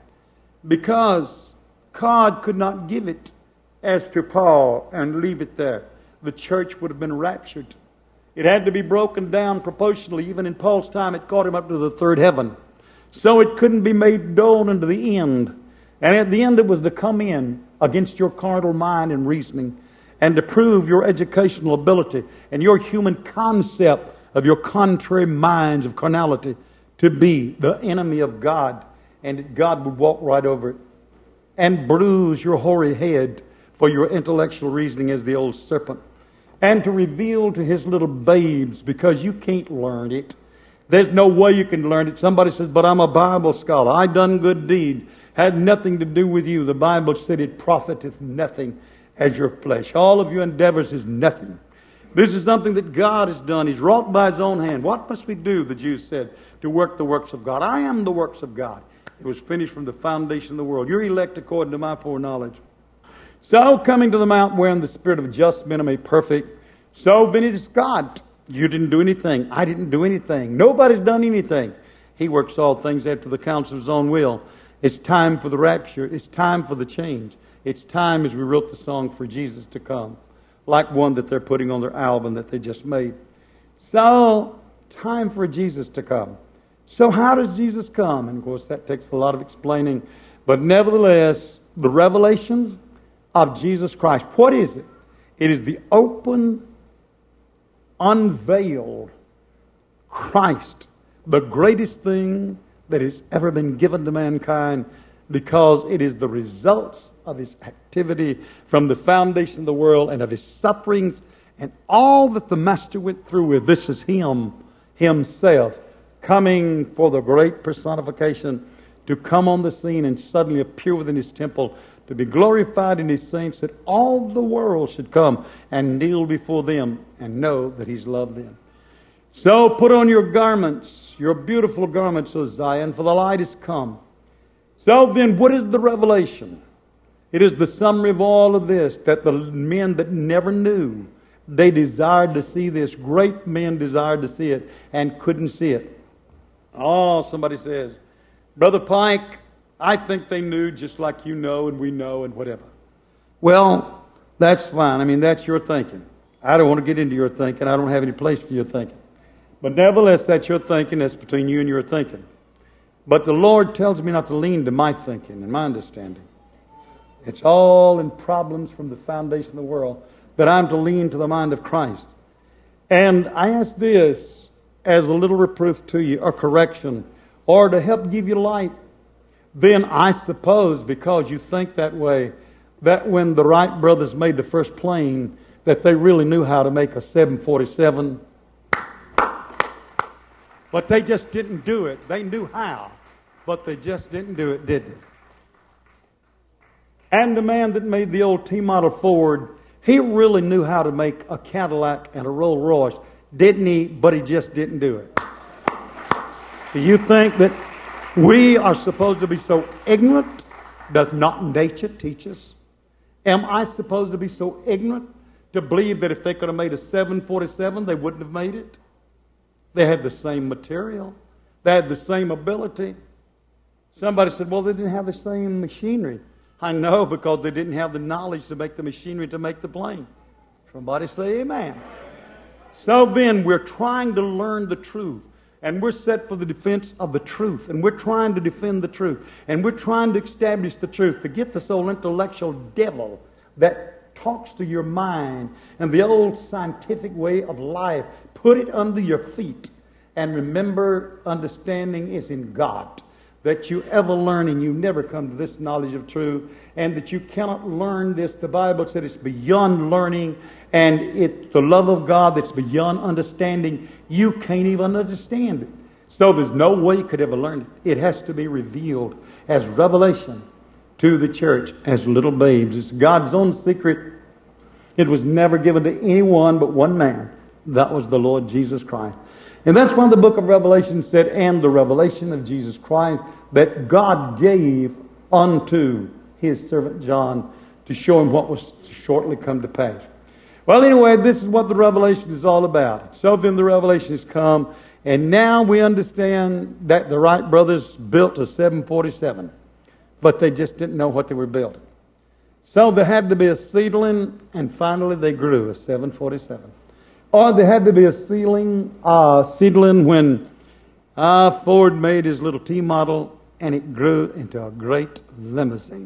Because God could not give it as to Paul and leave it there. The church would have been raptured. It had to be broken down proportionally. Even in Paul's time, it caught him up to the third heaven. So it couldn't be made known unto the end. And at the end it was to come in against your carnal mind and reasoning, and to prove your educational ability and your human concept of your contrary minds of carnality to be the enemy of God, and that God would walk right over it and bruise your hoary head for your intellectual reasoning as the old serpent, and to reveal to his little babes, because you can't learn it. There's no way you can learn it. Somebody says, but I'm a Bible scholar. I done good deed. Had nothing to do with you. The Bible said it profiteth nothing as your flesh. All of your endeavors is nothing. This is something that God has done. He's wrought by His own hand. What must we do, the Jews said, to work the works of God? I am the works of God. It was finished from the foundation of the world. You're elect according to my foreknowledge. So coming to the mount wherein the spirit of just men are made perfect, so then it is God. You didn't do anything. I didn't do anything. Nobody's done anything. He works all things after the counsel of His own will. It's time for the rapture. It's time for the change. It's time, as we wrote the song, for Jesus to come. Like one that they're putting on their album that they just made. So, time for Jesus to come. So how does Jesus come? And of course that takes a lot of explaining. But nevertheless, the revelation of Jesus Christ. What is it? It is the open, unveiled Christ. The greatest thing that has ever been given to mankind, because it is the results of His activity from the foundation of the world and of His sufferings and all that the Master went through with. This is Him, Himself, coming for the great personification to come on the scene and suddenly appear within His temple, to be glorified in His saints, that all the world should come and kneel before them and know that He's loved them. So put on your garments, your beautiful garments, O Zion, for the light is come. So then, what is the revelation? It is the summary of all of this, that the men that never knew, they desired to see this. Great men desired to see it and couldn't see it. Oh, somebody says, Brother Pike, I think they knew just like you know and we know and whatever. Well, that's fine. I mean, that's your thinking. I don't want to get into your thinking. I don't have any place for your thinking. But nevertheless, that's your thinking. That's between you and your thinking. But the Lord tells me not to lean to my thinking and my understanding. It's all in problems from the foundation of the world that I'm to lean to the mind of Christ. And I ask this as a little reproof to you, or correction, or to help give you light. Then I suppose, because you think that way, that when the Wright brothers made the first plane, that they really knew how to make a seven forty-seven. But they just didn't do it. They knew how, but they just didn't do it, did they? And the man that made the old T-model Ford, he really knew how to make a Cadillac and a Rolls Royce, didn't he? But he just didn't do it. Do you think that we are supposed to be so ignorant? Does not nature teach us? Am I supposed to be so ignorant to believe that if they could have made a seven forty-seven, they wouldn't have made it? They had the same material. They had the same ability. Somebody said, well, they didn't have the same machinery. I know, because they didn't have the knowledge to make the machinery to make the plane. Somebody say amen. So then we're trying to learn the truth. And we're set for the defense of the truth. And we're trying to defend the truth. And we're trying to establish the truth. To get this old intellectual devil that talks to your mind and the old scientific way of life, put it under your feet. And remember, understanding is in God. That you ever learn and you never come to this knowledge of truth, and that you cannot learn this. The Bible said it's beyond learning, and it's the love of God that's beyond understanding. You can't even understand it. So there's no way you could ever learn it. It has to be revealed as revelation to the church as little babes. It's God's own secret. It was never given to anyone but one man. That was the Lord Jesus Christ. And that's why the book of Revelation said, and the revelation of Jesus Christ that God gave unto his servant John to show him what was to shortly come to pass. Well, anyway, this is what the revelation is all about. So then the revelation has come, and now we understand that the Wright brothers built a seven forty-seven, but they just didn't know what they were building. So there had to be a seedling, and finally they grew a seven forty-seven. Or there had to be a seedling, uh, seedling when uh, Ford made his little T-model, and it grew into a great limousine.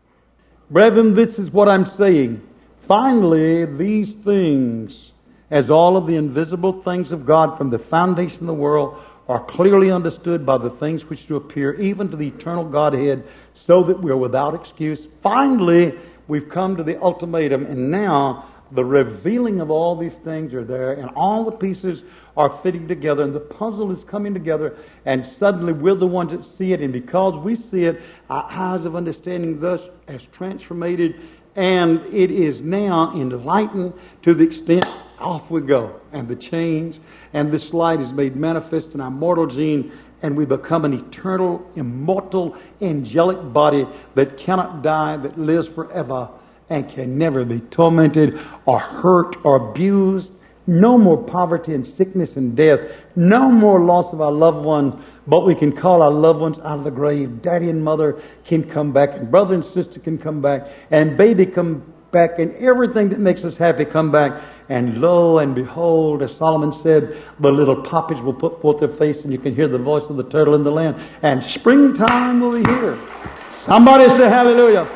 Brethren, this is what I'm saying. Finally, these things, as all of the invisible things of God from the foundation of the world, are clearly understood by the things which do appear, even to the eternal Godhead, so that we're without excuse. Finally, we've come to the ultimatum, and now the revealing of all these things are there, and all the pieces are fitting together, and the puzzle is coming together, and suddenly we're the ones that see it, and because we see it, our eyes of understanding thus as transformated, and it is now enlightened to the extent off we go, and the change, and this light is made manifest in our mortal gene, and we become an eternal, immortal, angelic body that cannot die, that lives forever, and can never be tormented or hurt or abused. No more poverty and sickness and death. No more loss of our loved ones, but we can call our loved ones out of the grave. Daddy and mother can come back, and brother and sister can come back, and baby come back, and everything that makes us happy come back. And lo and behold, as Solomon said, the little poppies will put forth their face, and you can hear the voice of the turtle in the land, and springtime will be here. Somebody say hallelujah.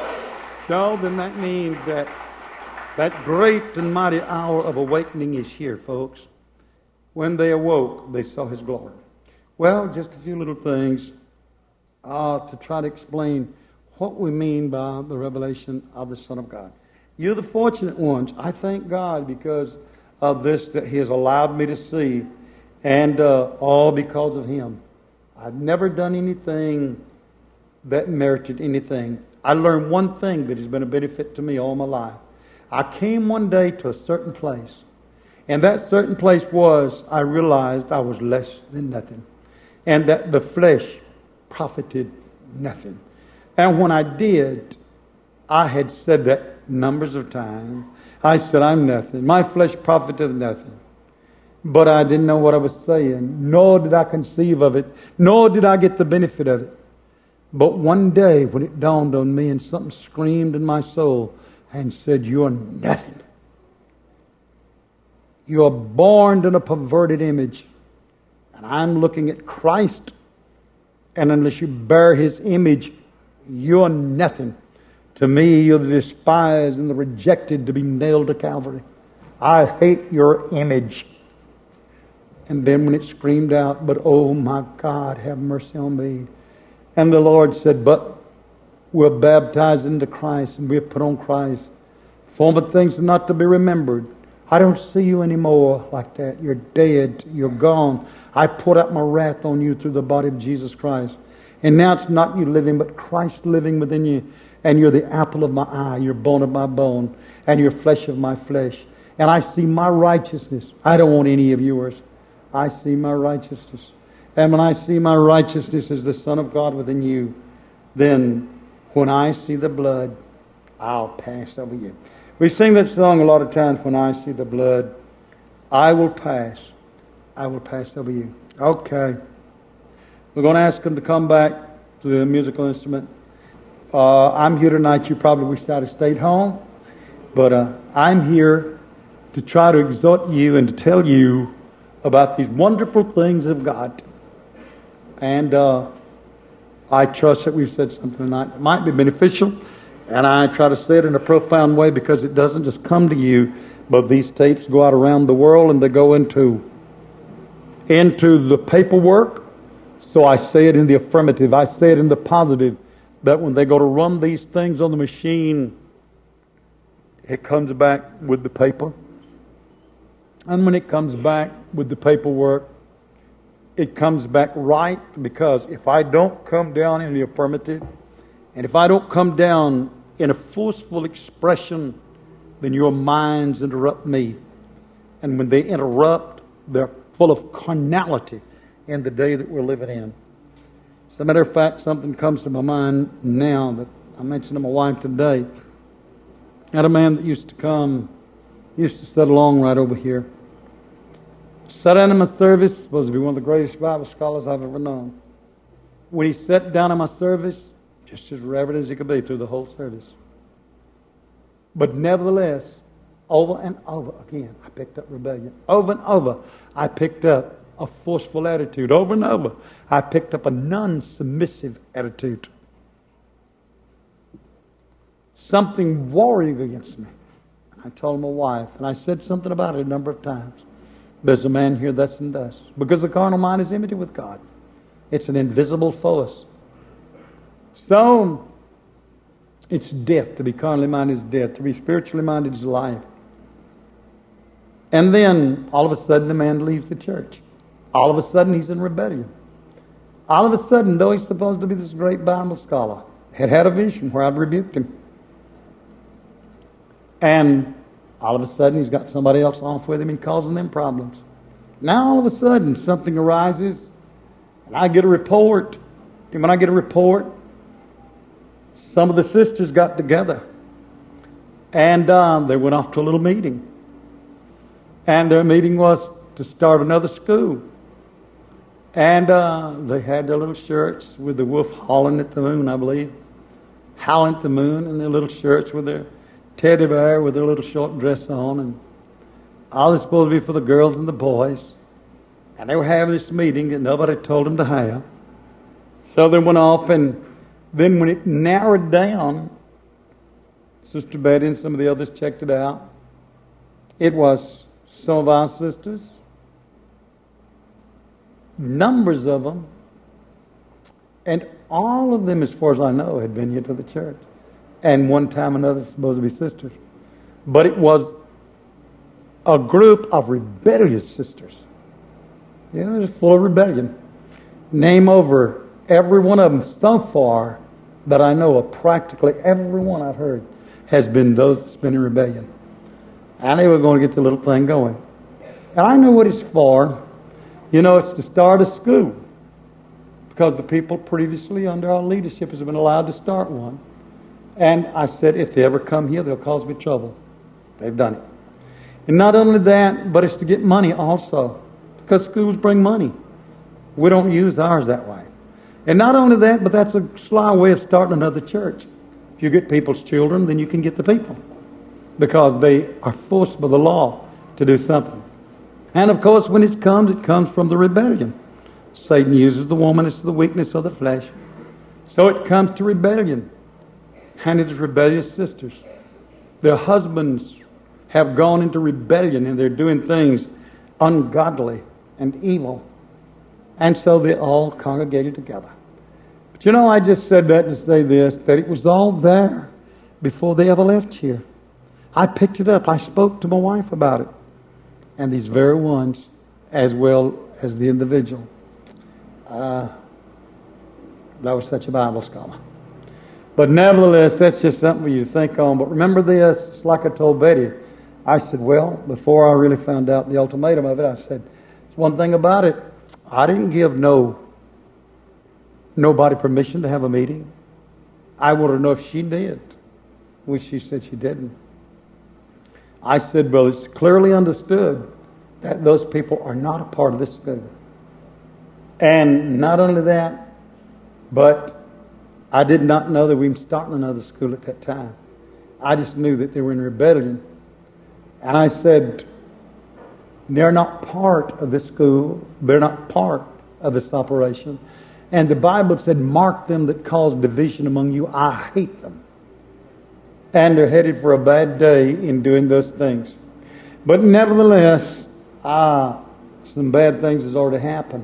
So then that means that that great and mighty hour of awakening is here, folks. When they awoke, they saw his glory. Well, just a few little things uh, to try to explain what we mean by the revelation of the Son of God. You're the fortunate ones. I thank God because of this that he has allowed me to see, and uh, all because of him. I've never done anything that merited anything. I learned one thing that has been a benefit to me all my life. I came one day to a certain place, and that certain place was, I realized I was less than nothing, and that the flesh profited nothing. And when I did, I had said that numbers of times. I said, I'm nothing. My flesh profited nothing. But I didn't know what I was saying, nor did I conceive of it, nor did I get the benefit of it. But one day when it dawned on me and something screamed in my soul and said, you're nothing. You are born in a perverted image. And I'm looking at Christ. And unless you bear His image, you're nothing. To me, you're the despised and the rejected to be nailed to Calvary. I hate your image. And then when it screamed out, but oh my God, have mercy on me. And the Lord said, but we're baptized into Christ and we're put on Christ. Former things are not to be remembered. I don't see you anymore like that. You're dead. You're gone. I poured out my wrath on you through the body of Jesus Christ. And now it's not you living, but Christ living within you. And you're the apple of my eye. You're bone of my bone. And you're flesh of my flesh. And I see my righteousness. I don't want any of yours. I see my righteousness. And when I see my righteousness as the Son of God within you, then when I see the blood, I'll pass over you. We sing that song a lot of times, when I see the blood, I will pass. I will pass over you. Okay. We're going to ask them to come back to the musical instrument. Uh, I'm here tonight. You probably wish I'd have stayed home. But uh, I'm here to try to exhort you and to tell you about these wonderful things of God. And uh, I trust that we've said something tonight that might be beneficial. And I try to say it in a profound way because it doesn't just come to you, but these tapes go out around the world and they go into, into the paperwork. So I say it in the affirmative. I say it in the positive. That when they go to run these things on the machine, it comes back with the paper. And when it comes back with the paperwork, it comes back right, because if I don't come down in the affirmative, and if I don't come down in a forceful expression, then your minds interrupt me. And when they interrupt, they're full of carnality in the day that we're living in. As a matter of fact, something comes to my mind now that I mentioned to my wife today. I had a man that used to come, used to sit along right over here. Sat down in my service, supposed to be one of the greatest Bible scholars I've ever known. When he sat down in my service, just as reverent as he could be through the whole service. But nevertheless, over and over again, I picked up rebellion. Over and over, I picked up a forceful attitude. Over and over, I picked up a non-submissive attitude. Something warring against me. I told my wife, and I said something about it a number of times. There's a man here thus and thus. Because the carnal mind is enmity with God. It's an invisible force. So, it's death. To be carnally minded is death. To be spiritually minded is life. And then, all of a sudden, the man leaves the church. All of a sudden, he's in rebellion. All of a sudden, though he's supposed to be this great Bible scholar, had had a vision where I'd rebuked him. And all of a sudden, he's got somebody else off with him and causing them problems. Now, all of a sudden, something arises, and I get a report. And when I get a report, some of the sisters got together, and uh, they went off to a little meeting. And their meeting was to start another school. And uh, they had their little shirts with the wolf howling at the moon, I believe. Howling at the moon, and their little shirts with their teddy bear with their little short dress on. And all was supposed to be for the girls and the boys. And they were having this meeting that nobody told them to have. So they went off, and then when it narrowed down, Sister Betty and some of the others checked it out. It was some of our sisters, numbers of them, and all of them, as far as I know, had been here to the church. And one time or another, supposed to be sisters. But it was a group of rebellious sisters. You know, just full of rebellion. Name over every one of them so far that I know of, practically every one I've heard has been those that's been in rebellion. And they were going to get the little thing going. And I know what it's for. You know, it's to start a school. Because the people previously under our leadership has been allowed to start one. And I said, if they ever come here, they'll cause me trouble. They've done it. And not only that, but it's to get money also. Because schools bring money. We don't use ours that way. And not only that, but that's a sly way of starting another church. If you get people's children, then you can get the people. Because they are forced by the law to do something. And of course, when it comes, it comes from the rebellion. Satan uses the woman as the weakness of the flesh. So it comes to rebellion. And it is rebellious sisters. Their husbands have gone into rebellion and they're doing things ungodly and evil. And so they all congregated together. But you know, I just said that to say this, that it was all there before they ever left here. I picked it up. I spoke to my wife about it. And these very ones, as well as the individual. Uh, that was such a Bible scholar. But nevertheless, that's just something for you to think on. But remember this, it's like I told Betty. I said, well, before I really found out the ultimatum of it, I said, there's one thing about it. I didn't give no nobody permission to have a meeting. I wanted to know if she did, which she said she didn't. I said, well, it's clearly understood that those people are not a part of this school. And not only that, but I did not know that we were starting another school at that time. I just knew that they were in rebellion. And I said, they're not part of this school. They're not part of this operation. And the Bible said, mark them that cause division among you. I hate them. And they're headed for a bad day in doing those things. But nevertheless, ah, some bad things has already happened.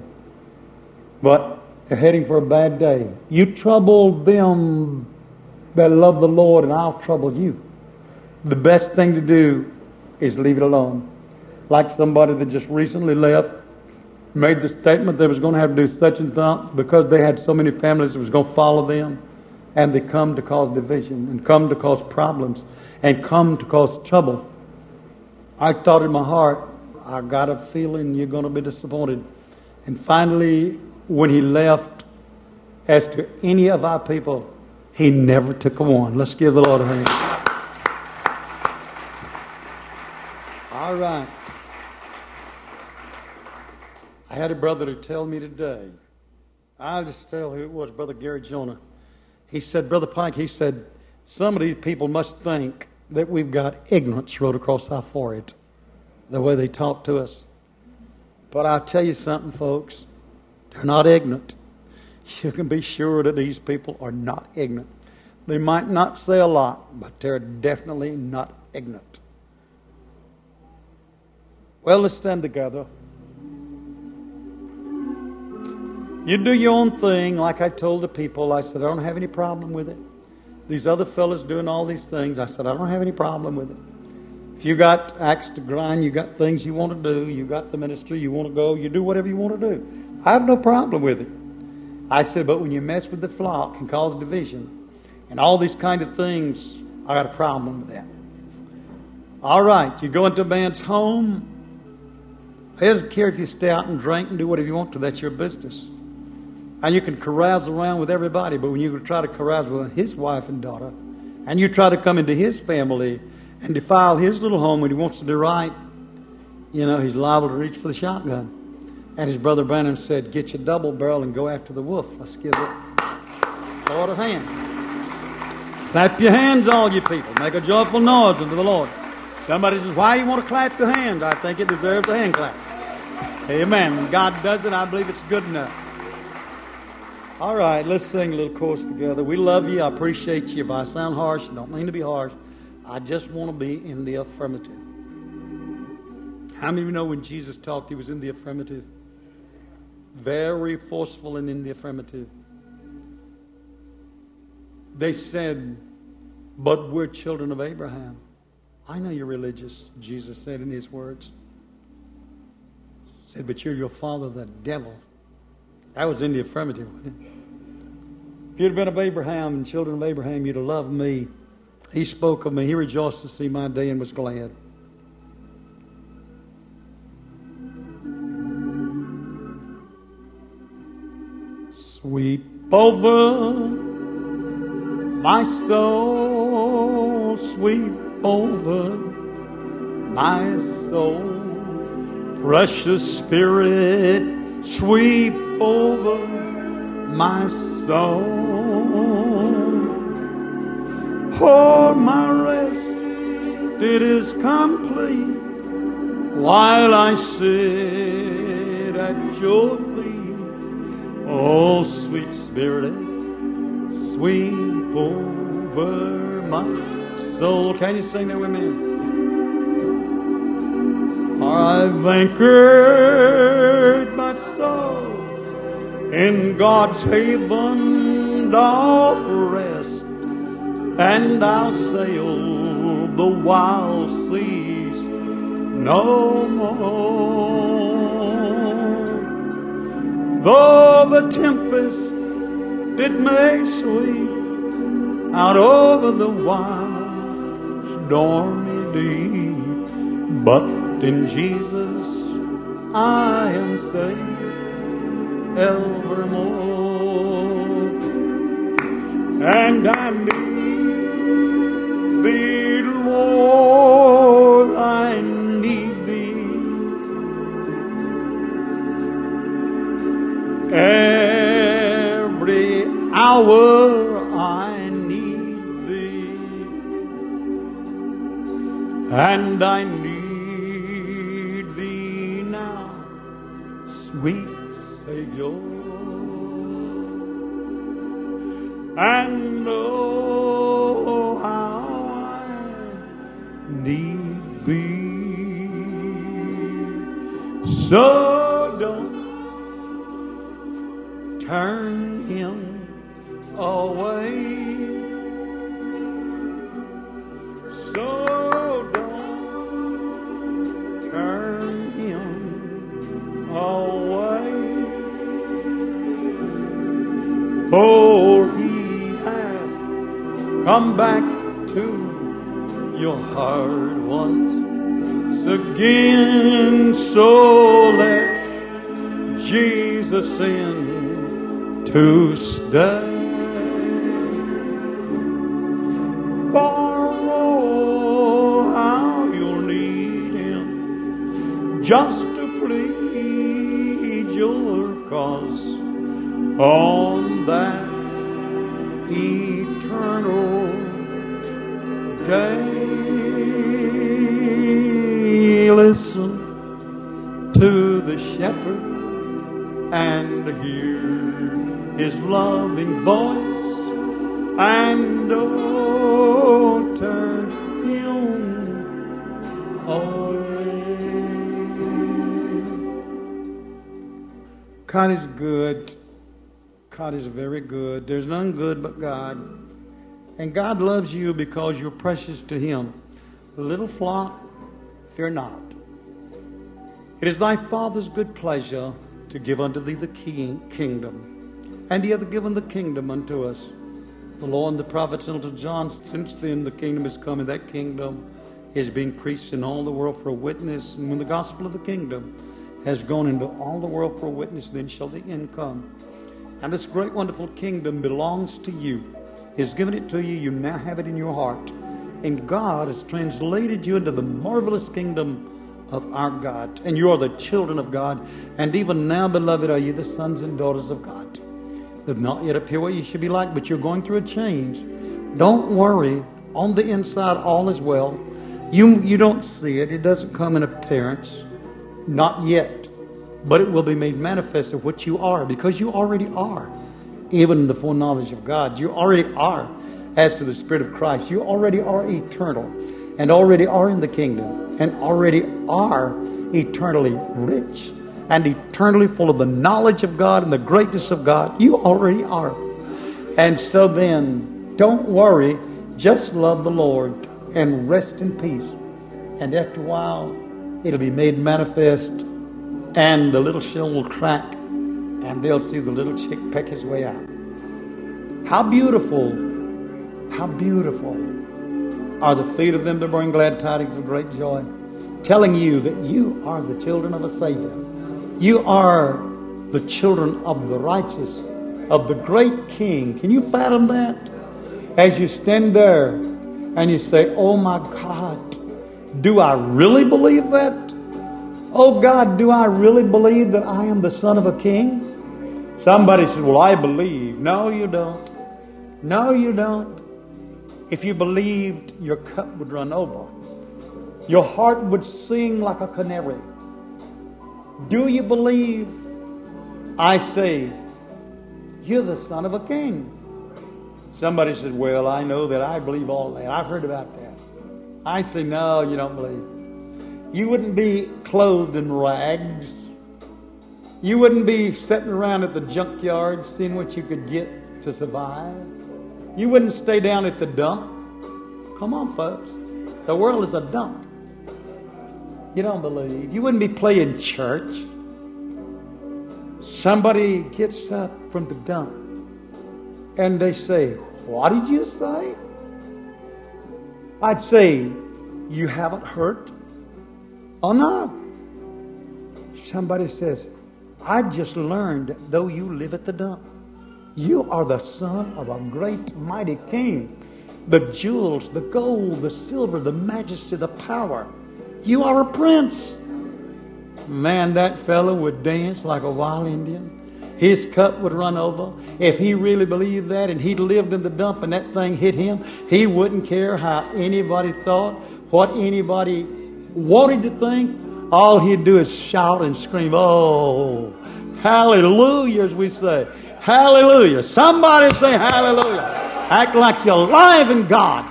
But they're heading for a bad day. You trouble them that love the Lord, and I'll trouble you. The best thing to do is leave it alone. Like somebody that just recently left, made the statement they was going to have to do such and such because they had so many families that was going to follow them. And they come to cause division, and come to cause problems, and come to cause trouble. I thought in my heart, I got a feeling you're going to be disappointed. And finally, when he left, as to any of our people, he never took a one. Let's give the Lord a hand. All right. I had a brother to tell me today. I'll just tell who it was, Brother Gary Jonah. He said, Brother Pike, he said, some of these people must think that we've got ignorance wrote across our forehead, the way they talk to us. But I'll tell you something, folks. They're not ignorant. You can be sure that these people are not ignorant. They might not say a lot, but they're definitely not ignorant. Well, let's stand together. You do your own thing, like I told the people. I said, I don't have any problem with it. These other fellas doing all these things, I said, I don't have any problem with it. If you got axe to grind, you got things you want to do, you got the ministry, you want to go, you do whatever you want to do. I have no problem with it. I said, but when you mess with the flock and cause division and all these kind of things, I got a problem with that. All right, you go into a man's home. He doesn't care if you stay out and drink and do whatever you want to. That's your business. And you can carouse around with everybody, but when you try to carouse with his wife and daughter, and you try to come into his family and defile his little home when he wants to do right, you know, he's liable to reach for the shotgun. And his brother Branham said, get your double barrel and go after the wolf. Let's give it Lord a hand. Clap your hands, all you people. Make a joyful noise unto the Lord. Somebody says, why you want to clap the hands? I think it deserves a hand clap. Amen. When God does it, I believe it's good enough. All right, let's sing a little chorus together. We love you. I appreciate you. If I sound harsh, I don't mean to be harsh. I just want to be in the affirmative. How many of you know when Jesus talked, he was in the affirmative? Very forceful and in the affirmative. They said, but we're children of Abraham. I know you're religious, Jesus said in his words. He said, but you're your father, the devil. That was in the affirmative, wasn't it? If you'd have been of Abraham and children of Abraham, you'd have loved me. He spoke of me. He rejoiced to see my day and was glad. Sweep over my soul, sweep over my soul. Precious Spirit, sweep over my soul. Oh, my rest, it is complete while I sit at your feet. Oh, sweet Spirit, sweep over my soul. Can you sing that with me? I've anchored my soul in God's haven of rest, and I'll sail the wild seas no more. Though the tempest it may sweep out over the wild stormy deep, but in Jesus I am safe evermore. And I need thee, Lord, I need thee. Every hour I need thee, and I need thee now, sweet Savior. And oh, how I need thee. So don't turn him away. So don't turn him away. For he hath come back to your heart once again. So let Jesus in to stay. For oh, how you'll need him just to plead your cause on that eternal day. Listen to the shepherd and hear his loving voice, and oh, turn him away. God is good. God is very good. There's none good but God. And God loves you because you're precious to him. Little flock, fear not. It is thy Father's good pleasure to give unto thee the king, kingdom. And he hath given the kingdom unto us. The law and the prophets unto John, since then the kingdom is come, and that kingdom is being preached in all the world for a witness. And when the gospel of the kingdom has gone into all the world for a witness, then shall the end come. And this great wonderful kingdom belongs to you. He has given it to you. You now have it in your heart. And God has translated you into the marvelous kingdom of our God. And you are the children of God. And even now, beloved, are you the sons and daughters of God. Does not yet appear what you should be like, but you're going through a change. Don't worry. On the inside, all is well. You, you don't see it. It doesn't come in appearance. Not yet. But it will be made manifest of what you are, because you already are. Even in the foreknowledge of God, you already are. As to the Spirit of Christ, you already are eternal, and already are in the kingdom, and already are eternally rich, and eternally full of the knowledge of God and the greatness of God. You already are. And so then, don't worry. Just love the Lord and rest in peace. And after a while, it'll be made manifest, and the little shell will crack, and they'll see the little chick peck his way out. How beautiful, how beautiful are the feet of them that bring glad tidings of great joy, telling you that you are the children of a Savior. You are the children of the righteous, of the great King. Can you fathom that? As you stand there and you say, oh my God, do I really believe that? Oh God, do I really believe that I am the son of a king? Somebody says, well, I believe. No, you don't. No, you don't. If you believed, your cup would run over. Your heart would sing like a canary. Do you believe? I say, you're the son of a king. Somebody said, well, I know that. I believe all that. I've heard about that. I say, no, you don't believe. You wouldn't be clothed in rags. You wouldn't be sitting around at the junkyard seeing what you could get to survive. You wouldn't stay down at the dump. Come on, folks. The world is a dump. You don't believe. You wouldn't be playing church. Somebody gets up from the dump and they say, what did you say? I'd say, you haven't hurt? Oh, no. Somebody says, I just learned that though you live at the dump, you are the son of a great mighty king. The jewels, the gold, the silver, the majesty, the power. You are a prince. Man, that fellow would dance like a wild Indian. His cup would run over. If he really believed that and he'd lived in the dump and that thing hit him, he wouldn't care how anybody thought, what anybody wanted to think. All he'd do is shout and scream, oh, hallelujah, as we say. Hallelujah. Somebody say hallelujah. Act like you're alive in God.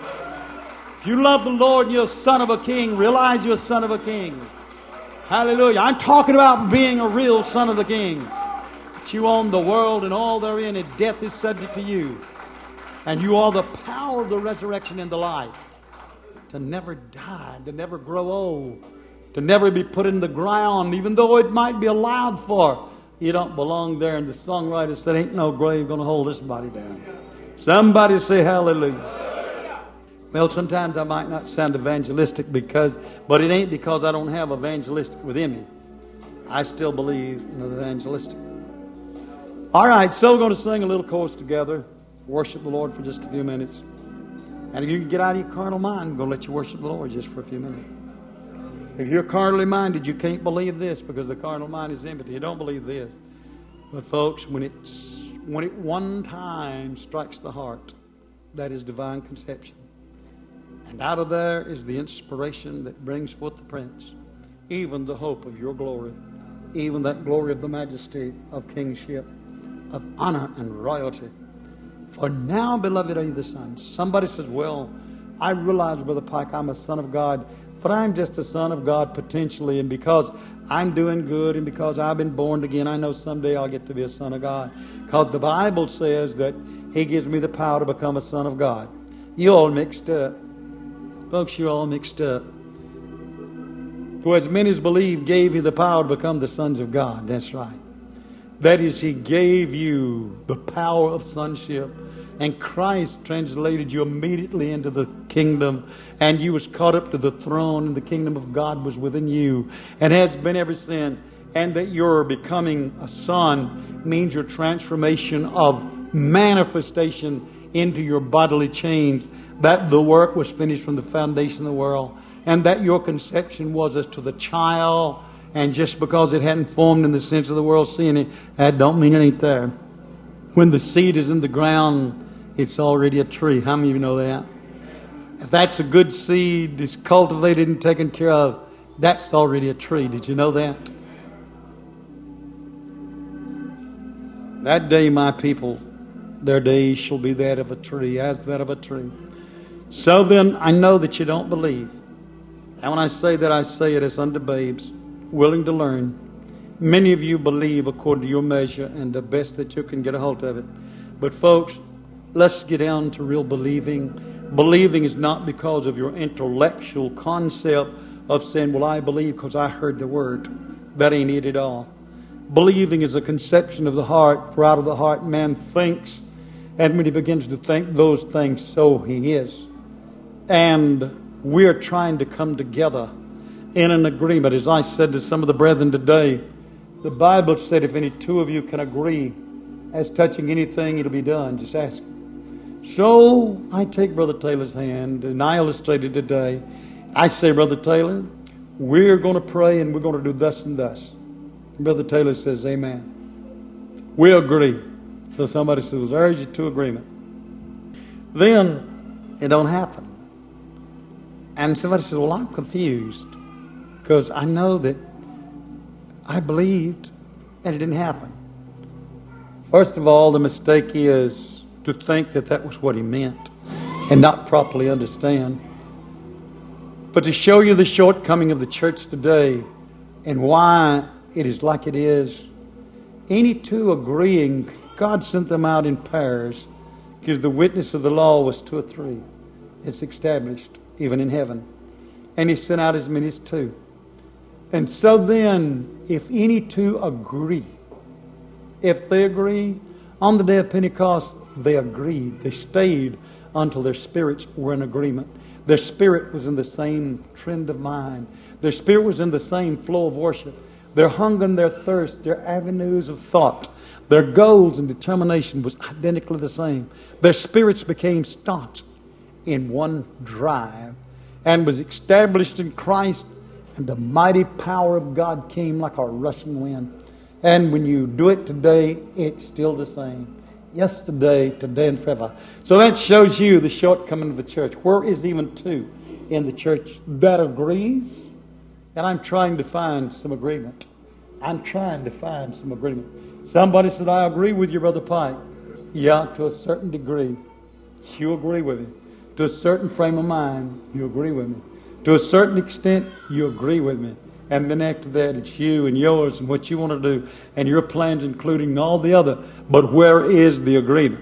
If you love the Lord and you're a son of a king, realize you're a son of a king. Hallelujah. I'm talking about being a real son of the king. That you own the world and all therein, and death is subject to you. And you are the power of the resurrection and the life. To never die, to never grow old, to never be put in the ground, even though it might be allowed for. You don't belong there. And the songwriter said, ain't no grave going to hold this body down. Somebody say hallelujah. Well, sometimes I might not sound evangelistic, because, but it ain't because I don't have evangelistic within me. I still believe in evangelistic. All right, so we're going to sing a little chorus together. Worship the Lord for just a few minutes. And if you can get out of your carnal mind, I'm going to let you worship the Lord just for a few minutes. If you're carnally minded, you can't believe this, because the carnal mind is empty. You don't believe this. But folks, when it's when it one time strikes the heart, that is divine conception. And out of there is the inspiration that brings forth the Prince, even the hope of your glory, even that glory of the majesty of kingship, of honor and royalty. For now, beloved, are you the sons. Somebody says, well, I realize, Brother Pike, I'm a son of God, but I'm just a son of God potentially, and because I'm doing good and because I've been born again, I know someday I'll get to be a son of God. Because the Bible says that He gives me the power to become a son of God. You all mixed up. Folks, you're all mixed up. For as many as believe gave you the power to become the sons of God. That's right. That is, He gave you the power of sonship. And Christ translated you immediately into the kingdom. And you was caught up to the throne, and the kingdom of God was within you, and has been ever since. And that you're becoming a son means your transformation of manifestation into your bodily change. That the work was finished from the foundation of the world. And that your conception was as to the child. And just because it hadn't formed in the sense of the world seeing it, that don't mean it ain't there. When the seed is in the ground, it's already a tree. How many of you know that? If that's a good seed, it's cultivated and taken care of, that's already a tree. Did you know that? That day, my people, their days shall be that of a tree, as that of a tree. So then, I know that you don't believe. And when I say that, I say it as unto babes, willing to learn. Many of you believe according to your measure and the best that you can get a hold of it. But folks, let's get down to real believing. Believing is not because of your intellectual concept of saying, well, I believe because I heard the word. That ain't it at all. Believing is a conception of the heart, for out of the heart man thinks. And when he begins to think those things, so he is. And we're trying to come together in an agreement. As I said to some of the brethren today, the Bible said if any two of you can agree as touching anything, it'll be done. Just ask. So I take Brother Taylor's hand, and I illustrated today. I say, Brother Taylor, we're going to pray and we're going to do thus and thus. And Brother Taylor says, amen. We agree. So somebody says, I urge you to agreement. Then it don't happen. And somebody says, well, I'm confused because I know that I believed and it didn't happen. First of all, the mistake is to think that that was what he meant and not properly understand. But to show you the shortcoming of the church today and why it is like it is, any two agreeing, God sent them out in pairs because the witness of the law was two or three. It's established even in heaven. And he sent out as many as two. And so then, if any two agree, if they agree, on the day of Pentecost, they agreed. They stayed until their spirits were in agreement. Their spirit was in the same trend of mind. Their spirit was in the same flow of worship. Their hunger and their thirst, their avenues of thought, their goals and determination was identically the same. Their spirits became staunch in one drive and was established in Christ, and the mighty power of God came like a rushing wind. And when you do it today, it's still the same. Yesterday, today, and forever. So that shows you the shortcoming of the church. Where is even two in the church that agrees? And I'm trying to find some agreement. I'm trying to find some agreement. Somebody said, I agree with you, Brother Pike. Yeah, to a certain degree. You agree with me. To a certain frame of mind, you agree with me. To a certain extent, you agree with me. And then after that, it's you and yours and what you want to do and your plans, including all the other. But where is the agreement?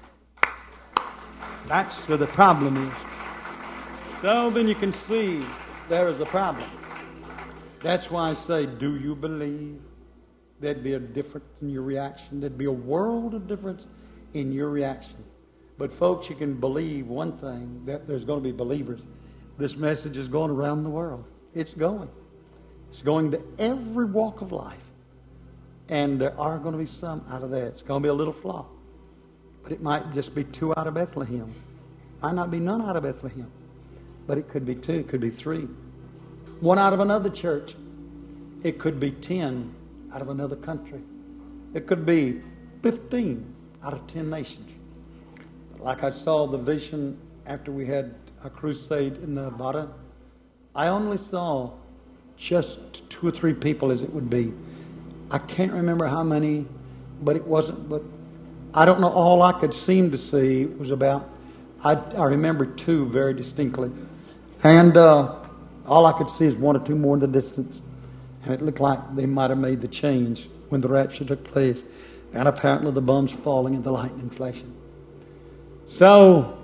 That's where the problem is. So then you can see there is a problem. That's why I say, do you believe? There'd be a difference in your reaction. There'd be a world of difference in your reaction. But folks, you can believe one thing, that there's going to be believers. This message is going around the world. It's going. It's going to every walk of life. And there are going to be some out of that. It's going to be a little flock. But it might just be two out of Bethlehem. Might not be none out of Bethlehem. But it could be two. It could be three. One out of another church. It could be ten out of another country. It could be fifteen out of ten nations. Like I saw the vision after we had a crusade in Nevada. I only saw just two or three people as it would be. I can't remember how many, but it wasn't, but I don't know, all I could seem to see was about, I, I remember two very distinctly. And uh, all I could see is one or two more in the distance. And it looked like they might have made the change when the rapture took place. And apparently the bombs falling and the lightning flashing. So,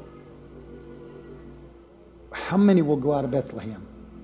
how many will go out of Bethlehem?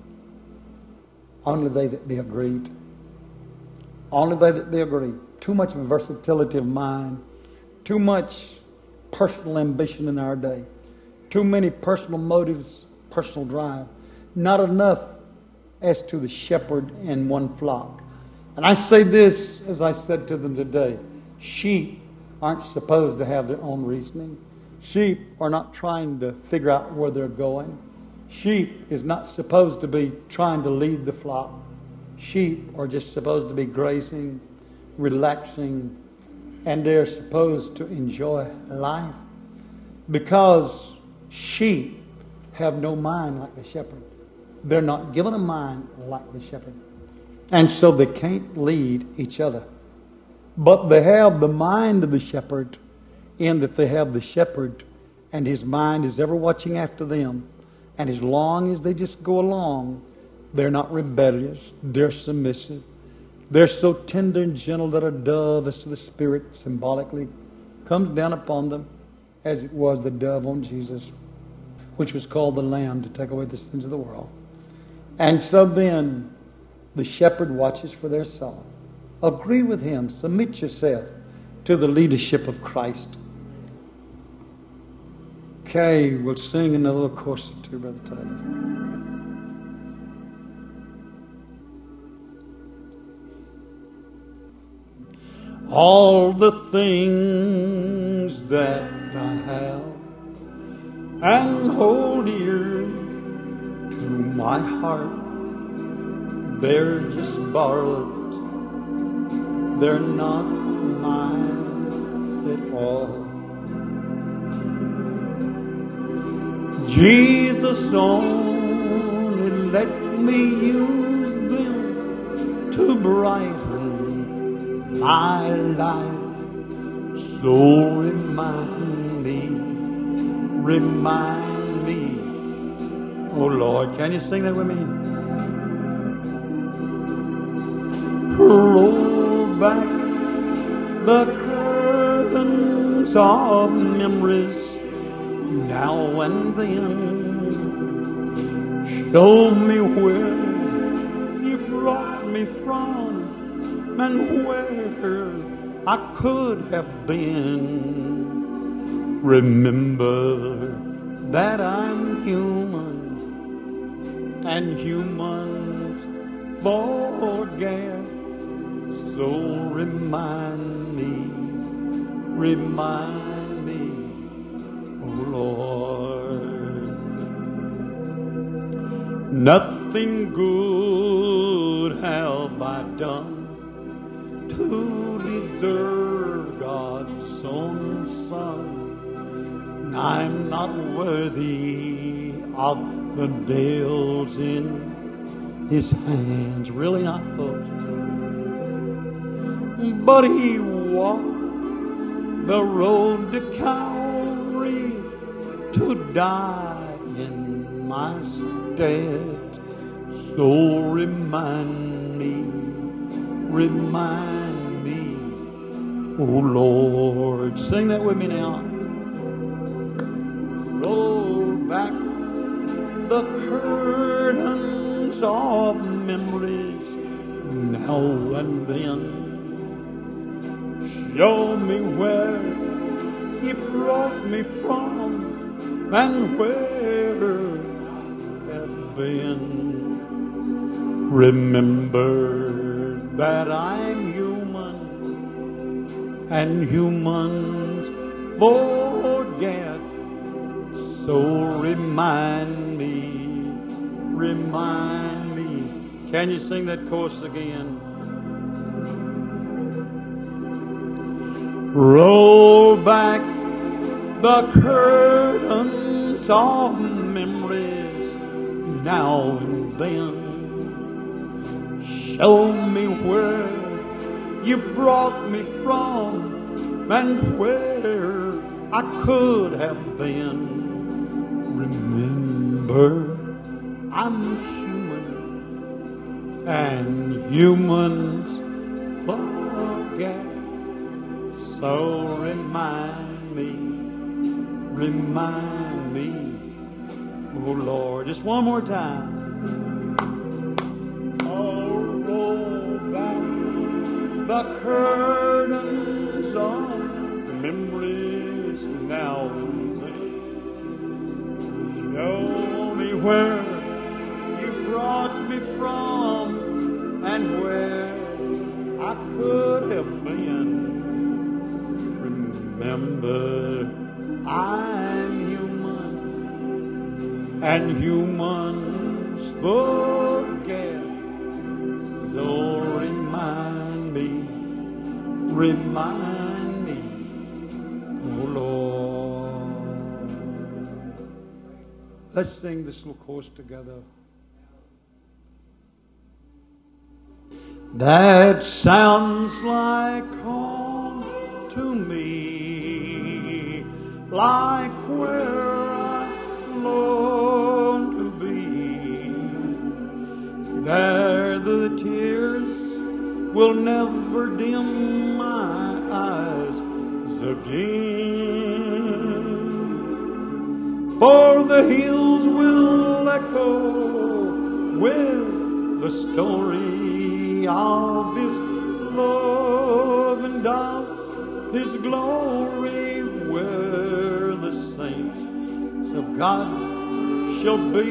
Only they that be agreed. Only they that be agreed. Too much versatility of mind. Too much personal ambition in our day. Too many personal motives, personal drive. Not enough as to the shepherd in one flock. And I say this, as I said to them today. Sheep aren't supposed to have their own reasoning. Sheep are not trying to figure out where they're going. Sheep is not supposed to be trying to lead the flock. Sheep are just supposed to be grazing, relaxing, and they're supposed to enjoy life. Because sheep have no mind like the shepherd. They're not given a mind like the shepherd. And so they can't lead each other. But they have the mind of the shepherd, in that they have the shepherd and his mind is ever watching after them. And as long as they just go along, they're not rebellious, they're submissive. They're so tender and gentle that a dove as to the Spirit symbolically comes down upon them, as it was the dove on Jesus, which was called the Lamb to take away the sins of the world. And so then the shepherd watches for their soul. Agree with him. Submit yourself to the leadership of Christ. Okay, we'll sing another chorus or two, Brother Tyler. All the things that I have and hold dear to my heart, they're just borrowed, they're not mine at all. Jesus owns let me use them to brighten my life. So remind me, remind me. Oh Lord, can you sing that with me? Roll back the curtains of memories now and then. Show me where you brought me from and where I could have been. Remember that I'm human and humans forget. So remind me, remind me, oh Lord. Nothing good have I done to deserve God's own Son. I'm not worthy of the nails in His hands. Really not, folks. But He walked the road to Calvary to die in my stead. So remind me, remind me, oh Lord. Sing that with me now. Roll back the curtains of memories now and then. Show me where He brought me from and where I've been. Remember that I'm human and humans forget. So remind me, remind me. Can you sing that chorus again? Roll back the curtains of memories now and then. Show me where you brought me from and where I could have been. Remember, I'm human and humans forget. So remind me, remind me, oh Lord. Just one more time. Oh, roll back the curtains of memories now and then. Show me where you brought me from and where I could have been. Remember, I'm human and humans forget. So remind me, remind me, oh Lord. Let's sing this little chorus together. That sounds like home to me, like where I long to be. There the tears will never dim my eyes again, for the hills will echo with the story of His love and of His glory, where the saints of God shall be.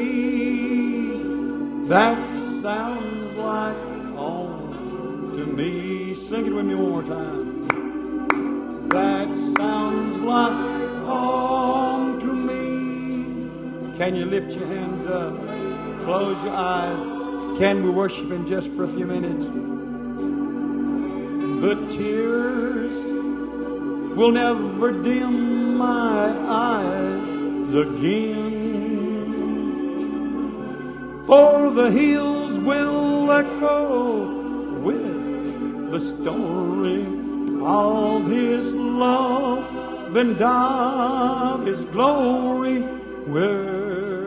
That sounds like home to me. Sing it with me one more time. That sounds like home to me. Can you lift your hands up? Close your eyes. Can we worship Him just for a few minutes? The tears will never dim my eyes again, for the hills will echo with the story of His love and of His glory. Where